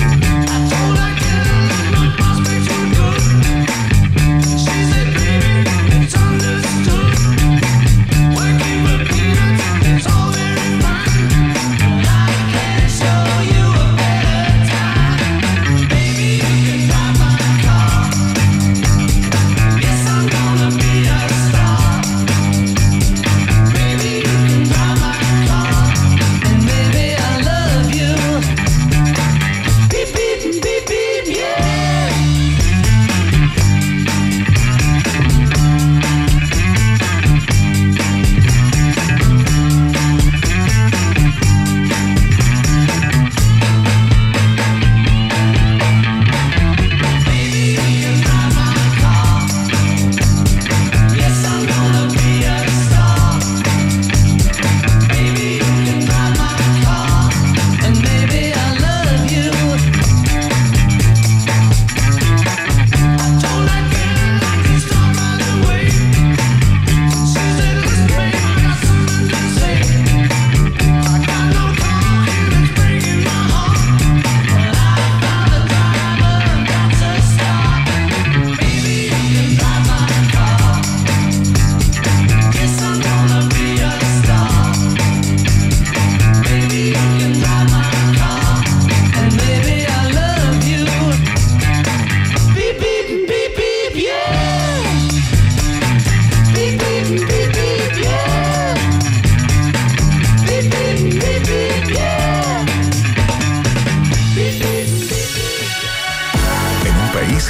She's a baby.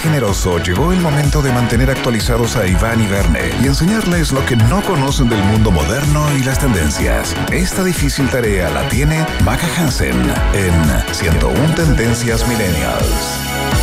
Generoso llegó el momento de mantener actualizados a Iván y Verne y enseñarles lo que no conocen del mundo moderno y las tendencias. Esta difícil tarea la tiene Maca Hansen en ciento uno Tendencias Millennials.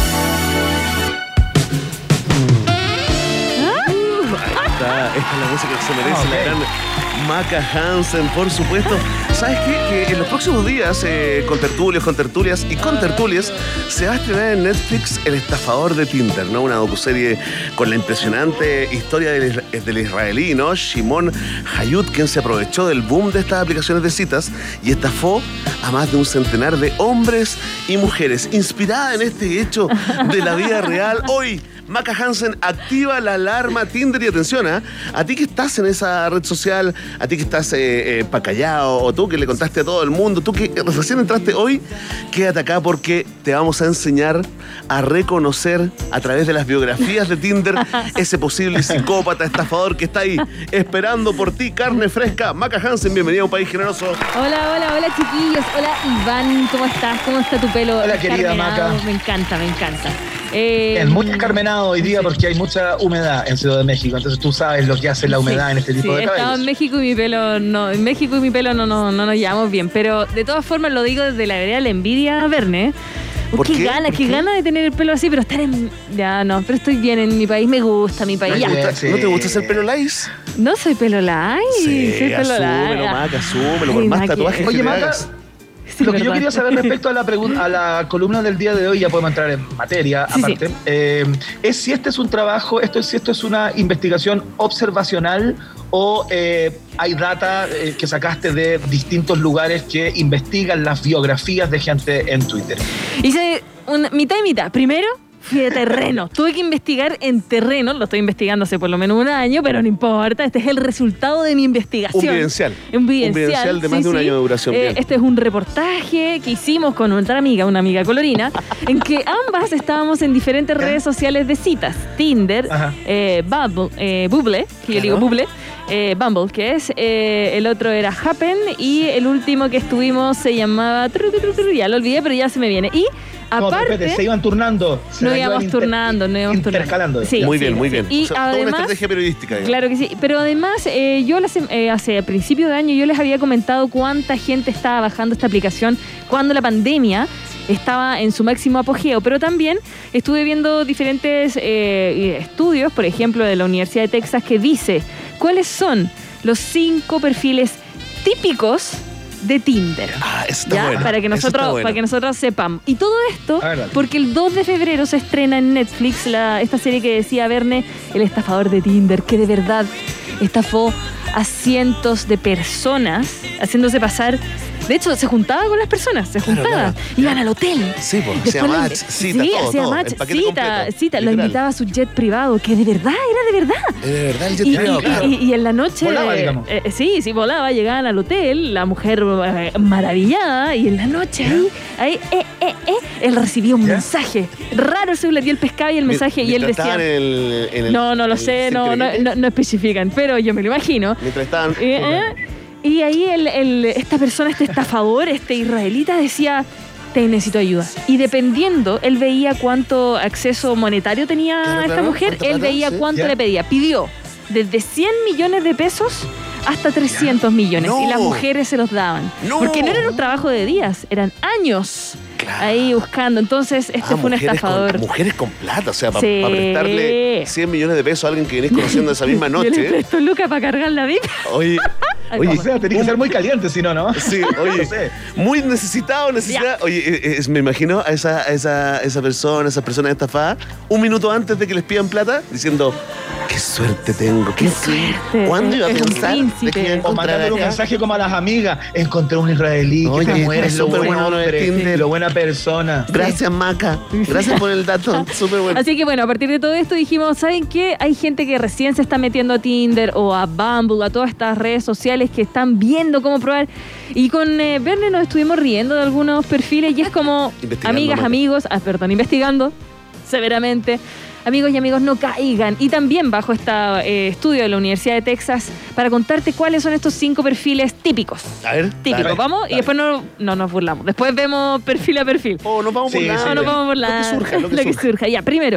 Esta, esta es la música que se merece, okay. la gran Maca Hansen, por supuesto. ¿Sabes qué? Que en los próximos días, eh, con tertulios, con tertulias y con tertulias, se va a estrenar en Netflix El estafador de Tinder, ¿no? Una docuserie con la impresionante historia del, del israelí, ¿no? Shimon Hayut, quien se aprovechó del boom de estas aplicaciones de citas y estafó a más de un centenar de hombres y mujeres. Inspirada en este hecho de la vida real, hoy Maca Hansen activa la alarma Tinder y atención, ¿eh? A ti que estás en esa red social, a ti que estás eh, eh, pa' callado, o tú que le contaste a todo el mundo, tú que recién entraste hoy, quédate acá porque te vamos a enseñar a reconocer a través de las biografías de Tinder ese posible psicópata, estafador que está ahí esperando por ti, carne fresca. Maca Hansen, bienvenido a Un País Generoso. Hola, hola, hola chiquillos. Hola Iván, ¿cómo estás? ¿Cómo está tu pelo? Hola, querida Maca. Me encanta, me encanta. Eh, Es muy escarmenado hoy día porque hay mucha humedad en Ciudad de México, entonces tú sabes lo que hace la humedad sí, en este tipo sí, de he estado cabellos. en México y mi pelo no, en México y mi pelo no, no, no nos llevamos bien, pero de todas formas lo digo desde la vereda de la envidia, Verne. ¿Por qué, qué? gana, ¿Por qué qué? gana de tener el pelo así, pero estar en... Ya, no, pero estoy bien en mi país, me gusta mi país. ¿No Ya. te gusta, Sí. ¿no te gusta hacer pelo lice? No soy pelo light, Sí, soy pelo asúmelo, light. Maca, asúmelo, por Ay, más Maca. tatuajes que Oye, te Maca, hagas. Sí, lo que yo verdad. quería saber respecto a la pregunta, a la columna del día de hoy, ya podemos entrar en materia, Sí, aparte, sí. eh, es si este es un trabajo, esto es, si esto es una investigación observacional o eh, hay data eh, que sacaste de distintos lugares que investigan las biografías de gente en Twitter. Hice una, mitad y mitad. Primero, fui de terreno. Tuve que investigar en terreno. Lo estoy investigando hace por lo menos un año, pero no importa. Este es el resultado de mi investigación. Un vivencial. Un vivencial. Un vivencial de más sí, de un sí. año de duración. Eh, Bien. este es un reportaje que hicimos con nuestra amiga, una amiga colorina, en que ambas estábamos en diferentes redes sociales de citas. Tinder, Ajá. eh, Bumble, eh, Bumble, que yo Claro. digo Bumble, eh, Bumble, que es, eh, el otro era Happen y el último que estuvimos se llamaba, tru, tru, tru, tru, ya lo olvidé, pero ya se me viene. Y No, aparte... espérate, se iban turnando. se No la íbamos iban inter- turnando, no íbamos turnando. intercalando. Sí, Muy sí, bien, muy sí. bien. Y O sea, toda una además, estrategia periodística. digamos. claro que sí, pero además eh, yo las, eh, hace principio de año yo les había comentado cuánta gente estaba bajando esta aplicación cuando la pandemia estaba en su máximo apogeo, pero también estuve viendo diferentes eh, estudios, por ejemplo de la Universidad de Texas, que dice cuáles son los cinco perfiles típicos de Tinder. Ah, eso está ¿Ya? bueno. Para que eso está nosotros, bueno. para que nosotros sepamos. Y todo esto A ver, dale. porque el dos de febrero se estrena en Netflix la, esta serie que decía Verne, El estafador de Tinder, que de verdad estafó a cientos de personas, haciéndose pasar. De hecho, se juntaba con las personas, se Claro, juntaba. claro. Iban al hotel. Sí, pues, Después hacía lo- match, cita, sí, todo, hacía todo, match, el paquete cita, completo, cita. Lo literal. invitaba a su jet privado, que de verdad, era de verdad. Es de verdad el jet Y, privado, y- claro. y- y en la noche, Volaba, eh, digamos. eh, sí, sí, volaba, llegaban al hotel, la mujer eh, maravillada, y en la noche ahí, ahí eh, eh, eh, él recibía un ¿Ya? mensaje. Raro el celular, y él pescaba y el mensaje, y él Mientras decía... estaban en el, en el- No, no lo en el sé, no, no, Cirque no, no especifican, pero yo me lo imagino. Mientras estaban... Eh, eh, y ahí el, el- esta persona, este estafador, este israelita decía, te necesito ayuda. Y dependiendo, él veía cuánto acceso monetario tenía Claro, esta claro, mujer, cuánta él plata, veía sí. cuánto Ya. le pedía. Pidió desde cien millones de pesos hasta trescientos millones. No. Y las mujeres se los daban. No. Porque no era un trabajo de días, eran años Claro. ahí buscando. Entonces, este Ah, fue un mujeres estafador. Con, mujeres con plata, o sea, para Sí. prestarle cien millones de pesos a alguien que venís conociendo esa misma Yo le noche. presto Luca para cargar la vida. Oye, Ay, oye, O sea, tenés que ser muy caliente, si no, ¿no? sí, oye, No sé. muy necesitado, necesidad. Oye, eh, eh, me imagino a esa, a esa, a esa persona, a esas personas estafadas, un minuto antes de que les pidan plata, diciendo, qué suerte tengo, qué, Qué suerte. ¿Cuándo iba a Es un pensar príncipe. de que iba a O encontrar mandándole un acá? mensaje como a las amigas. Encontré un israelí Oye, que te mueres, lo súper buen bueno lo de hombre, Tinder. lo buena persona. Gracias, Maca. Gracias por el dato. Súper bueno. Así que bueno, a partir de todo esto dijimos, ¿saben qué? Hay gente que recién se está metiendo a Tinder o a Bumble, a todas estas redes sociales que están viendo cómo probar. Y con eh, Verne nos estuvimos riendo de algunos perfiles y es como, Investigando, amigas, Maca. amigos, ah, perdón, investigando severamente. Amigos y amigos, no caigan. Y también bajo este estudio de la Universidad de Texas para contarte cuáles son estos cinco perfiles típicos. A ver, Típicos, dale. vamos, y después no, no nos burlamos. Después vemos perfil a perfil. Oh, nos vamos Sí, por sí, No, no vamos por la... Lo que surja, lo que lo que surja. surja. Ya, primero,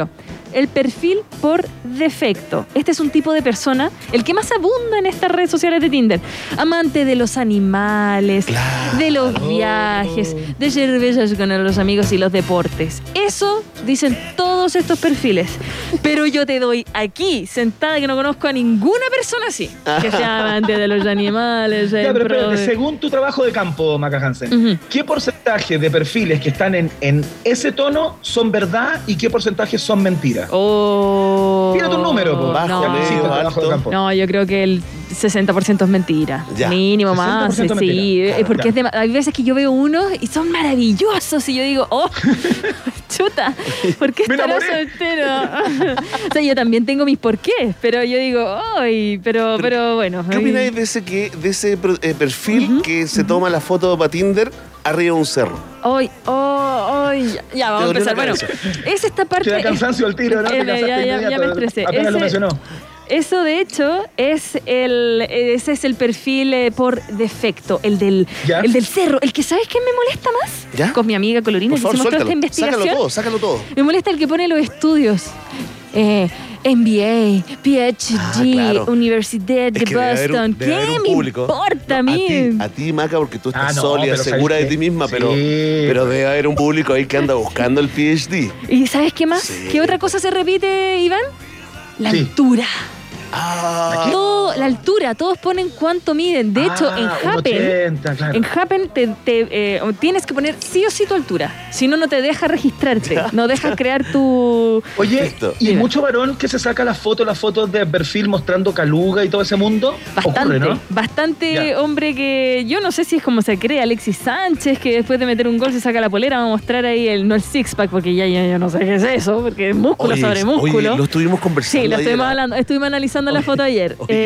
el perfil por defecto. Este es un tipo de persona, el que más abunda en estas redes sociales de Tinder. Amante de los animales, claro. de los viajes, de cervezas con los amigos y los deportes. Eso dicen todos estos perfiles. Pero yo te doy aquí, sentada, que no conozco a ninguna persona así, que sea amante de los animales. Ya, pero pro... espérate, según tu trabajo de campo, Maca Hansen, uh-huh. ¿qué porcentaje de perfiles que están en, en ese tono son verdad y qué porcentaje son mentiras? Oh, tírate un número, po. Bajo, no, medio, trabajo de campo. No, yo creo que el sesenta por ciento es mentira. Ya. Mínimo más. Sí, sí. Claro, porque es de, hay veces que yo veo unos y son maravillosos y yo digo, oh, chuta, ¿por qué estará soltero? O sea, yo también tengo mis porqués, pero yo digo, ay, pero, pero bueno. ¿Qué opináis de ese, que, de ese eh, perfil uh-huh, que se uh-huh. toma la foto para Tinder arriba de un cerro? Ay, oh, ay, ya, vamos a empezar. Bueno, es esta parte... Te da cansancio al tiro, ¿no? Eh, ya, ya, ya me estresé. Apenas ese, lo mencionó. Eso, de hecho, es el, ese es el perfil eh, por defecto, el del, el del cerro. El que, ¿sabes qué me molesta más? ¿Ya? Con mi amiga Colorina, que hicimos toda esta investigación. Sácalo todo, sácalo todo. Me molesta el que pone los estudios. Eh, M B A, P H D, ah, claro. Universidad de Boston. Un, ¿Qué me importa a mí? A ti, a ti, Maca, porque tú estás ah, no, sólida, segura de ti misma, sí. pero, pero debe haber un público ahí que anda buscando el P H D. ¿Y sabes qué más? Sí. ¿Qué otra cosa se repite, Iván? La sí. altura. Ah. Todo, la altura, todos ponen cuánto miden. De hecho, ah, en Happen, ochenta, claro. en Happen te, te, eh, tienes que poner sí o sí tu altura. Si no, no te deja registrarte. No deja crear tu... Oye, Listo. ¿y Mira. mucho varón que se saca las fotos, las fotos de perfil mostrando caluga y todo ese mundo? Bastante, ocurre, ¿no? Bastante ya. Hombre que... Yo no sé si es como se cree Alexis Sánchez, que después de meter un gol se saca la polera. Vamos a mostrar ahí el, no el six-pack, porque ya, ya, ya no sé qué es eso, porque es músculo oye, sobre músculo. Oye, lo estuvimos conversando. Sí, lo estuvimos hablando. Estuvimos analizando oye, la foto ayer. Oye,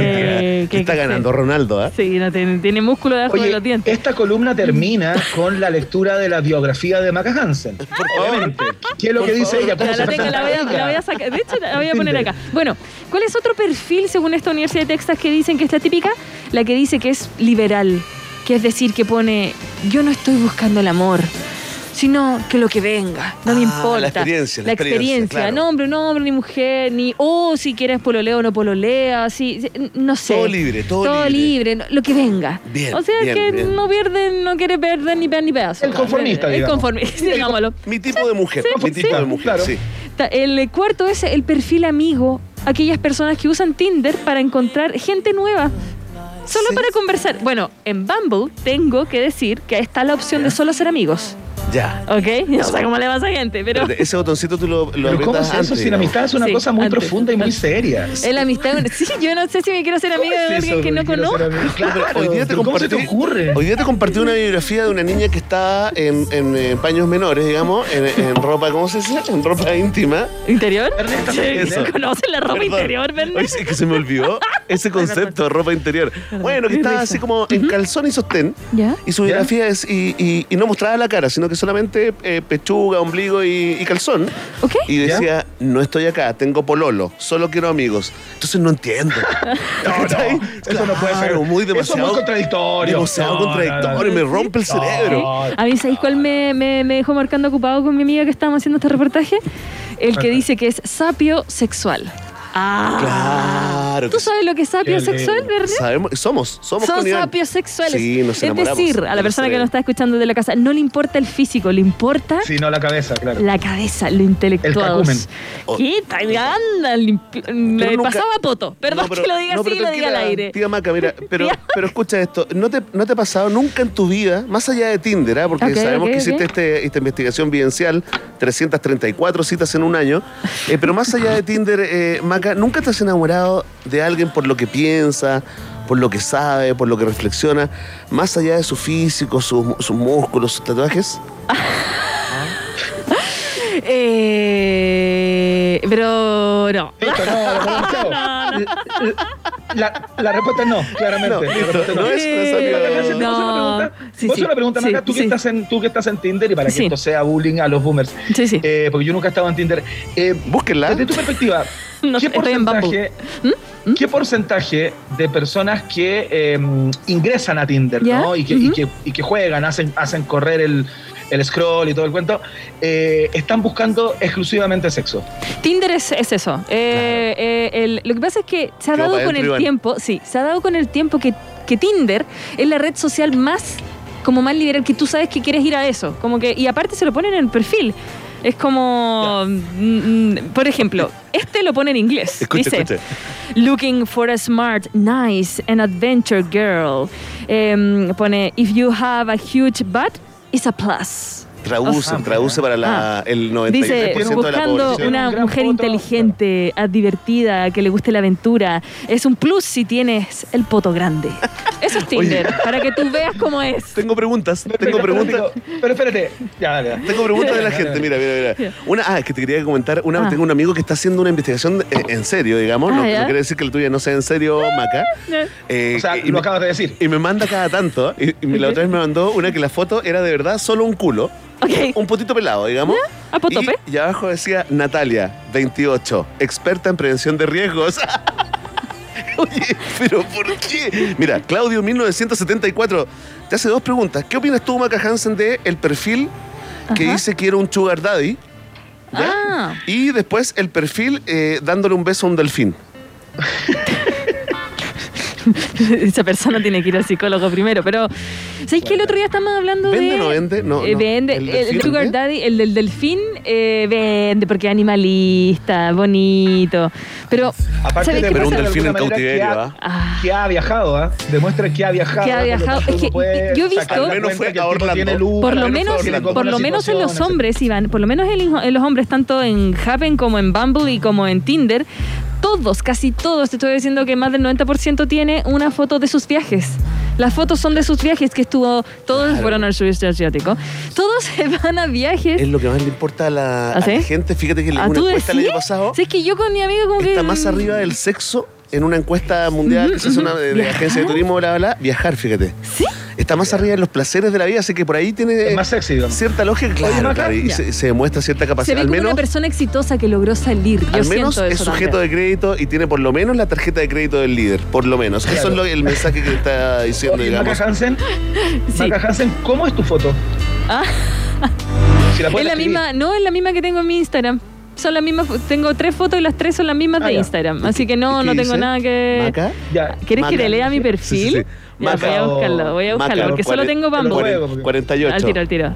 eh, ¿qué, qué está ganando sí. Ronaldo? ¿eh? Sí, no, tiene, tiene músculo debajo Oye, de los dientes. Esta columna termina con la lectura de la biografía de Maca Hansen. Obviamente. ¿Qué es lo que dice ella? ¿Cómo la, se tengo, la, voy a, la voy a sacar. De hecho, la voy a poner acá. Bueno, ¿cuál es otro perfil según esta Universidad de Texas que dicen que es la típica? La que dice que es liberal. Que es decir, que pone, yo no estoy buscando el amor, sino que lo que venga, no ah, me importa. La experiencia. La, la experiencia, experiencia claro. No hombre, no hombre, ni mujer, ni, oh, si quieres pololeo o no pololea, sí, no sé. Todo libre, todo, todo libre. libre, lo que venga. Bien, o sea bien, que bien. no pierde, no quiere perder ni pedazo ni pedazo. El conformista, El digamos. conformista, digámoslo. Mi tipo de mujer, sí, mi tipo sí, de mujer, claro. sí. El cuarto es el perfil amigo, aquellas personas que usan Tinder para encontrar gente nueva. Solo ¿Sí? para conversar. Bueno, en Bumble tengo que decir que está la opción de solo ser amigos. Ya. ¿Ok? No sé cómo le pasa a gente, pero... pero ese botoncito tú lo, lo ¿Pero cómo es eso? Si la amistad es una sí, cosa muy antes, profunda y muy seria. Es la amistad... Sí, yo no sé si me quiero ser amiga de alguien que no conozco. Claro, hoy día te ¿cómo se te ocurre? Hoy día te compartí una biografía de una niña que está en, en, en paños menores, digamos, en, en ropa, ¿cómo se dice? En ropa íntima. ¿Interior? Ernesta, sí, ¿conoce la ropa Perdón. interior, Bernet? Oye, sí, que se me olvidó ese concepto de ropa interior. Perdón. Bueno, que estaba así como en calzón y sostén. ¿Ya? Y su biografía es... Y, y, y no mostraba la cara, sino que solamente... Eh, pechuga, ombligo y, y calzón. Okay. Y decía, ¿ya? No estoy acá, tengo pololo, solo quiero amigos. Entonces no entiendo. no, no, eso claro, no puede ser. Muy demasiado, eso es muy contradictorio. Demasiado no, contradictorio, no, no, me rompe el cerebro. No. A mí, ¿sabéis cuál me, me, me dejó marcando ocupado con mi amiga que estábamos haciendo este reportaje? El que dice que es sapio sexual. Ah, claro. ¿Tú sabes lo que es sapio el, sexual, Bernet? Sabemos, somos, somos Son sapios sexuales. Sí, nos enamoramos. Es decir, a la persona que nos está escuchando de la casa, no le importa el físico, le importa... Sí, no la cabeza, claro. La cabeza, lo intelectual. El cacumen. ¿Qué tal? Anda, le nunca... pasaba poto. Perdón no, pero, que lo diga no, así y lo diga al aire. Tía Maca, mira, pero, pero escucha esto. ¿No te, ¿No te ha pasado nunca en tu vida, más allá de Tinder, ¿eh? porque okay, sabemos okay, que hiciste okay. este, esta investigación vivencial, trescientas treinta y cuatro citas en un año, eh, pero más allá de Tinder, eh, Maca, ¿nunca te has enamorado de alguien por lo que piensa, por lo que sabe, por lo que reflexiona, más allá de su físico, sus, sus músculos, sus tatuajes? eh, pero no. Listo, no, no, no. La, la respuesta es no, claramente. No, la respuesta no, no es eh, no. Vos sí, sí, una pregunta, Maca, sí, tú, que sí. estás en, tú que estás en Tinder y para que sí. esto sea bullying a los boomers. Sí, sí. Eh, porque yo nunca he estado en Tinder. Eh, Búsquenla. Desde tu perspectiva, no, ¿qué, porcentaje, ¿Mm? ¿qué porcentaje de personas que eh, ingresan a Tinder, ¿no? y, que, uh-huh. y, que, y que juegan, hacen, hacen correr el... el scroll y todo el cuento, eh, están buscando exclusivamente sexo. Tinder es, es eso. Eh, eh, el- lo que pasa es que se ha Quedó dado para con adentro, el Iván. tiempo, sí, se ha dado con el tiempo que, que Tinder es la red social más, como más liberal, que tú sabes que quieres ir a eso. Como que, y aparte se lo ponen en el perfil. Es como, mm, mm, por ejemplo, este lo pone en inglés. Escucha, Dice, escucha. looking for a smart, nice and adventure girl. Em, pone, if you have a huge butt, it's a plus. Traduce, Ah, traduce para la, Ah. el noventa y tres Dice, por ciento de la buscando población. una Un gran mujer foto. inteligente, divertida, que le guste la aventura. Es un plus si tienes el poto grande. Eso es Tinder, Oye. para que tú veas cómo es. Tengo preguntas, Pero, tengo pero, preguntas. pero, pero espérate, ya, dale, dale. Tengo preguntas de la gente, mira, mira, mira. Una, ah, es que te quería comentar, una, Ah. tengo un amigo que está haciendo una investigación eh, en serio, digamos, Ah, no, ¿ya? no quiere decir que la tuya no sea en serio, Maca. Eh, O sea, y lo me- acabas de decir. Y me manda cada tanto, y, y la otra vez me mandó una que la foto era de verdad solo un culo, Ok. un potito pelado, digamos. ¿A potope? Y, y abajo decía Natalia, veintiocho, experta en prevención de riesgos. Oye, pero ¿por qué? Mira, Claudio mil novecientos setenta y cuatro te hace dos preguntas. ¿Qué opinas tú, Maca Hansen, de el perfil que Ajá. dice que era un sugar daddy? ¿Ya? Ah. Y después el perfil eh, dándole un beso a un delfín. Esa persona tiene que ir al psicólogo primero. Pero, ¿sabes qué? El otro día estábamos hablando ¿Vende de. o no vende? No, Eh, no. vende. ¿El El, delfín el Sugar vende? Daddy, el del delfín, eh, vende porque es animalista, bonito. Pero, Aparte ¿sabes de qué Pero un pasa? de delfín en alguna manera cautiverio, que ha- ¿ah? Ah. que ha viajado, ¿ah? Demuestra que ha viajado. Que ha por lo viajado. tanto, Es que uno puede yo he visto- sacar Al menos cuenta fue que el a tipo Orlando. tiene luz, Por lo tiene menos, tiene cómo por la lo menos en los situación, hombres, Iván, por lo menos en, en los hombres, tanto en Happen como en Bumble y como en Tinder, todos, casi todos, te estoy diciendo que más del noventa por ciento tiene una foto de sus viajes. Las fotos son de sus viajes, que estuvo, todos Claro. fueron al sudeste asiático. Todos se van a viajes. Es lo que más le importa a la, ¿Ah, a sí? la gente. Fíjate que ¿Ah, una tú encuesta el año decís? pasado Sí, es que yo con mi amigo como que... está más arriba del sexo en una encuesta mundial Ujú, que se hace una ujú. de, de ¿Viajar? agencia de turismo, bla, bla, bla, viajar, fíjate. ¿Sí? Está más arriba en los placeres de la vida, así que por ahí tiene Es más sexy, digamos. cierta lógica, claro, Maca, claro, y ya. se, se demuestra cierta Se capacidad. ve Al como menos, una persona exitosa que logró salir. Yo al menos siento es eso sujeto también. de crédito y tiene por lo menos la tarjeta de crédito del líder, por lo menos. Eso Claro. es lo- el mensaje que está diciendo, Oye, digamos. Maca Hansen, Sí. Maca Hansen, ¿cómo es tu foto? Ah. Si la Es puedes la escribir. misma, no es la misma que tengo en mi Instagram. Son las mismas, fo- tengo tres fotos y las tres son las mismas Ah, de ya. Instagram. Así que no, ¿Qué no tengo dice? nada que. ¿Maca? Ya. ¿Quieres que Maca. te lea mi perfil? Sí, sí, sí. Ya, Maca voy a o- buscarlo, voy a buscarlo, Maca, porque solo cuare- tengo Bumble. cuare- cuare- cuarenta y ocho. Al tiro, al tiro.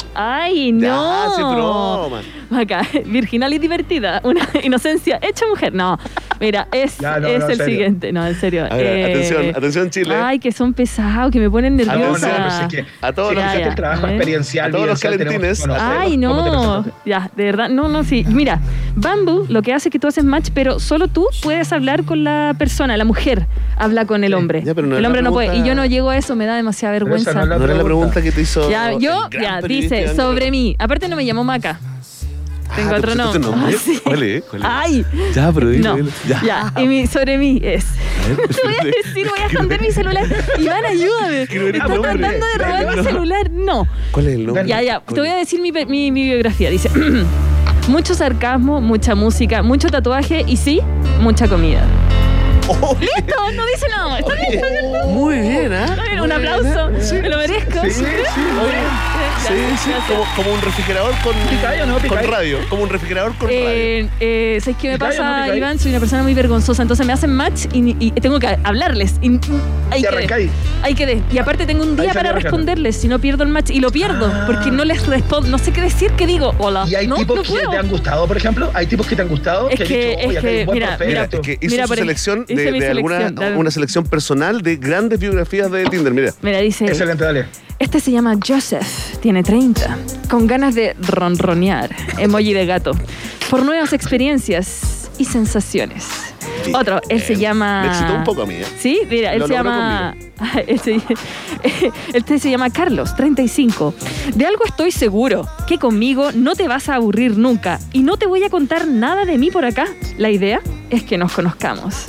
Ay, Ya, no. sí, broma. Acá, virginal y divertida. Una inocencia hecha mujer. No, mira, es, Ya, no, es no, en el serio. siguiente. No, en serio. A ver, Eh, atención, atención, Chile. Ay, que son pesados, que me ponen Ah, no, no, nerviosa. pero si es que A todos si los es Ya, que ya. el trabajo A ver. experiencial, A todos los vivencial, tenemos que calentines. conocerlo. Ay, ¿Cómo te no. presento? Ya, de verdad. No, no, sí. Mira, Bumble lo que hace es que tú haces match, pero solo tú puedes hablar con la persona. La mujer habla con el hombre. Ya, pero no es el la hombre no puede. pregunta- Y yo no llego a eso, me da demasiada Pero esa vergüenza. no es la No era la pregunta. pregunta que te hizo. Ya, yo, el gran ya, periodista dice Iván sobre Guerrero. mí. Aparte no me llamo Maca. Tengo Ah, ¿te otro pusiste nombre. nombre? Ah, sí. ¿Cuál es? ¿Cuál es? Ay. Ya, pero dile, No. dile. Ya. Ya. Y mi, sobre mí es. A ver, Te voy a espérate. decir, voy a esconder mi celular. Iván, ayúdame. Quiero ver el Está nombre. tratando de robar mi No. celular. No. ¿Cuál es el nombre? Ya, ya. Te voy a decir mi, mi, mi biografía. Dice, mucho sarcasmo, mucha música, mucho tatuaje y sí, mucha comida. Oh, ¡Listo! No dice nada más. ¿Está bien? ¿Está bien? ¿Está bien? muy bien, ¿ah? Está bien, un Muy aplauso. bien, ¿eh? Me lo merezco. Sí, sí, Ya, Sí, sí, gracias. como, como un refrigerador con, Picadillo, ¿no? con Picadillo. radio. Como un refrigerador con radio. Eh, eh, ¿Sabes qué me Picadillo, pasa, ¿no? Picadillo. Iván? Soy una persona muy vergonzosa, entonces me hacen match y, y tengo que hablarles. Y, y ahí Y quedé. arrancáis. Ahí quedé. Y aparte tengo un Ahí día salió para arrancando. responderles, si no pierdo el match. Y lo pierdo, Ah. porque no les respondo. No sé qué decir, ¿qué digo? Hola. ¿Y hay no, tipos no que puedo. te han gustado, por ejemplo? ¿Hay tipos que te han gustado? Es has que- dicho, es "Oye, acá hay que, un buen mira, perfil, mira, esto". Es que hizo Mira, su por ej- selección hice de, mi de alguna, selección, una selección personal de grandes biografías de Tinder. Mira. Mira, dice... Excelente, dale. Este se llama Joseph, tiene treinta, con ganas de ronronear, emoji de gato, por nuevas experiencias y sensaciones. Bien. Otro, él se llama... Me excitó un poco a mí, ¿eh? Sí, mira, él Lo se logró llama... Él se... Este se llama Carlos, treinta y cinco. De algo estoy seguro, que conmigo no te vas a aburrir nunca y no te voy a contar nada de mí por acá. La idea es que nos conozcamos.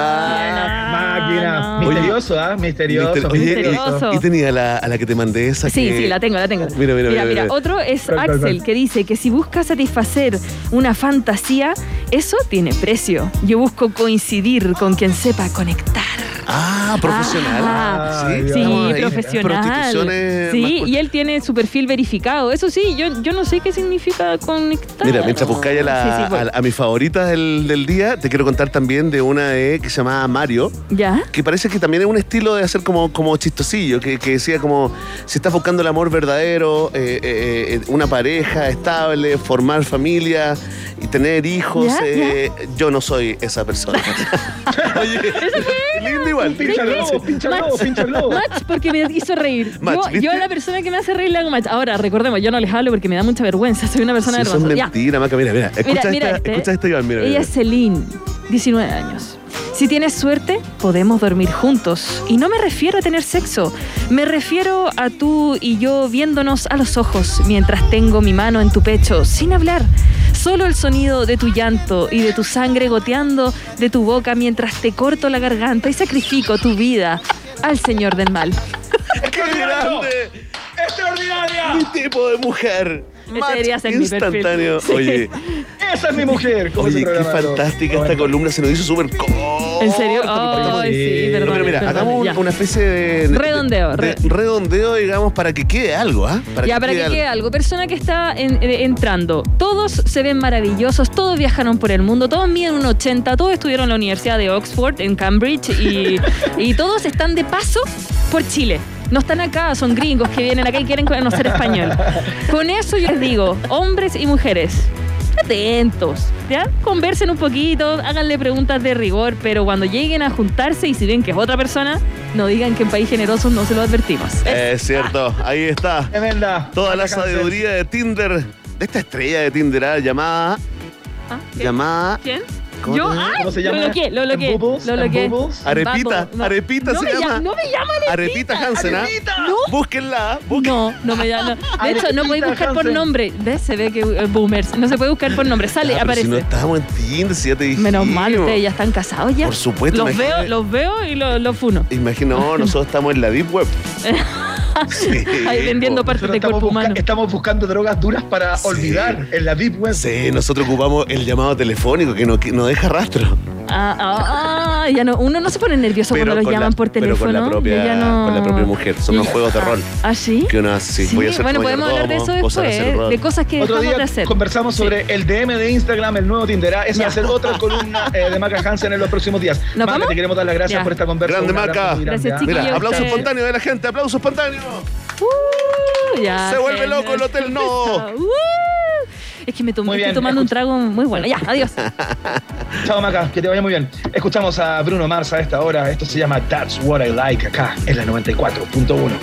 Ah, Máquina. no. Misterioso, ¿ah? Misterioso. Mister- Oye, y- misterioso. y, tenía la, a la que te mandé esa Sí, que... sí, la tengo, la tengo. Mira, mira, mira, mira. mira. Otro es ¿Cuál, cuál, Axel, cuál? que dice que si buscas satisfacer una fantasía, eso tiene precio. Yo busco coincidir con quien sepa conectar. Ah, profesional. Ah, sí, sí, ahí, profesional. prostituciones Sí, más- y él tiene su perfil verificado. Eso sí, yo, yo no sé qué significa conectar. Mira, mientras buscáis a, la- Sí, sí, bueno. a, a mis favoritas del, del día, te quiero contar también de una eh, que se llama Mario, ¿Ya? que parece que también es un estilo de hacer como, como chistosillo, que, que decía como, si estás buscando el amor verdadero, eh, eh, eh, una pareja estable, formar familia y tener hijos, ¿Ya? eh, yo no soy esa persona. Oye, lindo igual. Pincha el globo, pincha el globo, pincha el globo. Match porque me hizo reír. Match, yo, ¿viste? yo a la persona que me hace reír le hago match. Ahora, recordemos, yo no les hablo porque me da mucha vergüenza. Soy una persona Sí, eso es vergonzosa. Ya. mentira, Maca. Mira, mira. Escucha, Mira, mira esta, este. escucha esta, Iván. Mira, Ella mira. es Celine, diecinueve años. Si tienes suerte, podemos dormir juntos. Y no me refiero a tener sexo. Me refiero a tú y yo viéndonos a los ojos mientras tengo mi mano en tu pecho, sin hablar. Solo el sonido de tu llanto y de tu sangre goteando de tu boca mientras te corto la garganta y sacrifico tu vida al señor del mal. ¡Qué grande! ¡Extraordinaria! Mi tipo de mujer. Ese Match debería ser mi perfil. instantáneo. Sí. Oye, ¡Esa es mi mujer! ¿Cómo oye, se qué programa todo? fantástica Bueno. esta columna. Se nos hizo súper corta. ¿En serio? Oh, Ay, sí, perdón. No, pero mira, perdón, hagamos un- ya. una especie de... de- Redondeo, de- re- redondeo, digamos, para que quede algo, ¿ah? ya, para que quede algo. Persona que está en- eh, entrando. Todos se ven maravillosos, todos viajaron por el mundo, todos miden un ochenta, todos estuvieron en la Universidad de Oxford, en Cambridge, y, y todos están de paso por Chile. No están acá, son gringos que vienen acá y quieren conocer español. Con eso yo les digo, hombres y mujeres, atentos, ¿ya? Conversen un poquito, háganle preguntas de rigor, pero cuando lleguen a juntarse y si ven que es otra persona, no digan que en País Generoso no se lo advertimos. Es cierto, ahí está. Tremenda. Toda la Maca Hansen. sabiduría de Tinder, de esta estrella de Tinder, ¿ah? llamada... ¿Ah? ¿Qué? Llamada... ¿Quién? ¿Cómo Yo, te- ay, ¿Cómo se llama? Lo bloqueé, lo bloqueé. ¿En Bubbles? Lo ¿En bloqueé. Bubbles? Arepita, Bubble, no. Arepita no se me llama. llama. No me llama Arepita. Arepita Hansen, ¿ah? Arepita. No. Búsquenla, búsquenla. No, no me llama. De hecho, no Arepita podéis buscar por Hansen. nombre. ¿Ves? Se ve que eh, boomers. No se puede buscar por nombre. Sale, Ya, pero aparece. si no estábamos en Tinder, si ya te dije. Menos mal, ustedes ya están casados ya. Por supuesto, Los imagínate. veo, los veo y los, los funo. Imagino, no, nosotros estamos en la Deep Web. Sí, Ahí vendiendo po. partes Nosotros de estamos, cuerpo busca- humano. estamos buscando drogas duras para Sí. olvidar en la Deep Web. Sí, nosotros ocupamos el llamado telefónico que no, que no deja rastro. Ah, ah, ah, ya no, uno no se pone nervioso cuando los con llaman la, por pero teléfono. con la propia, Yo ya no- con la propia mujer. Son unos juegos de rol. ¿Ah, sí? Que uno hace, sí, voy a hacer bueno, tu podemos hablar de eso mayordomo, vos a después, hacer el ¿eh? rol. de cosas que Otro dejamos día de hacer. conversamos Sí. sobre el D M de Instagram, el nuevo Tinder. Esa Ya. va a ser otra columna eh, de Maca Hansen en los próximos días. ¿Nos Maca, vamos? te queremos dar las gracias Ya. por esta conversación. Grande, Un abrazo Maca. muy grande, Gracias, ¿ah? chiquillos. Mira, aplauso Sí. espontáneo de la gente, aplauso espontáneo. Uh, ya, Se vuelve gente. loco el Hotel No. Uh, es que me tomé, Muy bien, estoy tomando un trago muy bueno. Ya, adiós. Chao, Maca, que te vaya muy bien. Escuchamos a Bruno Mars a esta hora. Esto se llama That's What I Like acá en la noventa y cuatro punto uno.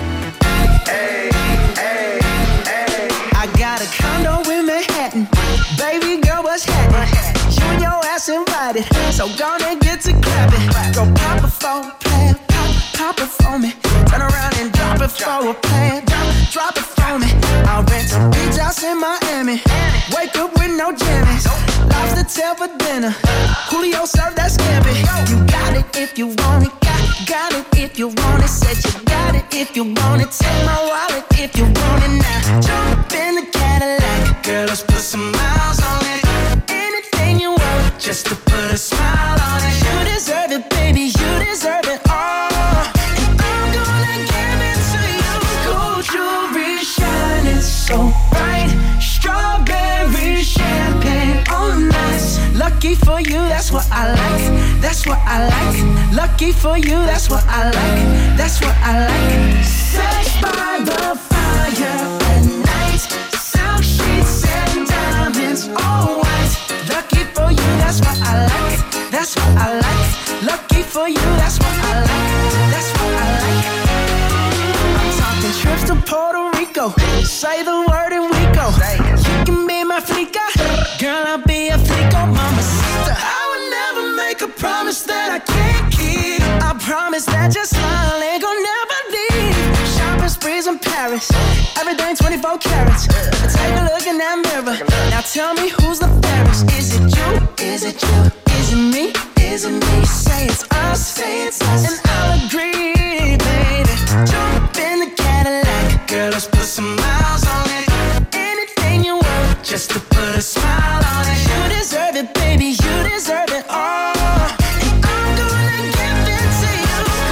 I got a condo in Manhattan. Baby girl, what's happening? You and your ass invited, so gonna get to clapping. Go pop it for a plan, pop, pop it for me. Turn around and drop it for a plan, drop, drop it for me. I'll rent a beach house in Miami. Wake up with no jammies. Lobster tail for dinner. Julio served that scampi. You got it if you want it. Got, got it if you want it. Said you got it if you want it. Take my wallet if you want it now. Jump in the Cadillac. Girl, let's put some miles on it. Anything you want, just to put a smile on it. You deserve it, baby. You deserve it all. And I'm gonna give it to you. Gold jewelry shining so bright. Strawberry champagne on nice. Lucky for you, that's what I like. That's what I like. Lucky for you, that's what I like. That's what I like. Sex by the fire at night. Silk sheets and diamonds, all white. Lucky for you, that's what I like. That's what I like. Lucky for you, that's what I like. That's what I like. I'm talking trips to Puerto Rico. Say the word and we go. You can be my flica. Girl, I'll be a flico, mama sister. I would never make a promise that I can't keep. I promise that your smile ain't gonna never leave. Shopping sprees in Paris. Everything twenty-four carats. Take a look in that mirror. Now tell me who's the fairest. Is it you? Is it you? Is it me? Is it me? Say it's us. Say it's us. And I'll agree, baby. Jump in the Cadillac. Girl, let's put some miles on it. Anything you want, just to put a smile on it. You deserve it, baby. You deserve it all. And I'm gonna give it to you.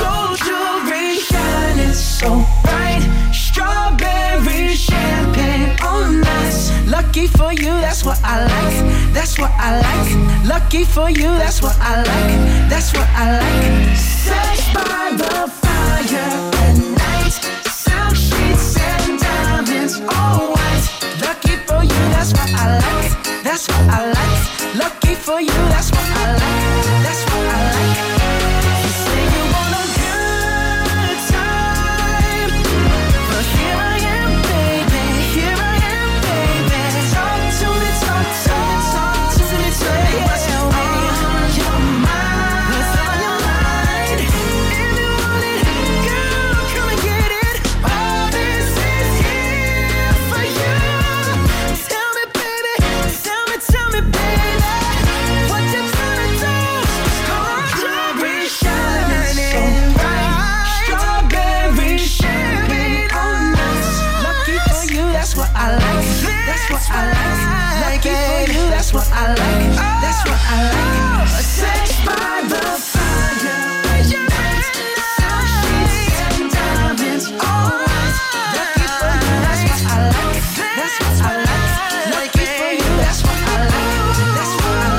Lucky for you, that's what I like. That's what I like. Lucky for you, that's what I like. That's what I like. Sex by the fire at night. Silk sheets and diamonds, all white. Lucky for you, that's what I like. That's what I like. Lucky for you, that's what I like. That's what I like. You say you want a good time, but here I am, baby. Here I am, baby. Talk to me, talk to me, talk to me, tell me what's on your mind. What's on your mind? If you want it, girl, come and get it. All this is here for you. Tell me, baby, tell me, tell me, baby, what you trying to do? Strawberry shining bright, strawberry champagne on us. Lucky for you, that's what I like. That's what I like. Lucky for you, that's what I like. That's what I like. Sex by the fire, silk sheets and diamonds, all white. Lucky for you, that's what I like. That's what I like. Lucky for you, that's what I like. That's what I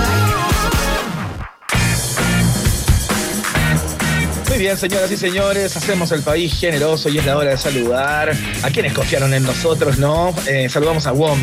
like. Muy bien, señoras y señores, hacemos el país generoso y es la hora de saludar a quienes confiaron en nosotros, ¿no? Eh, saludamos a W O M,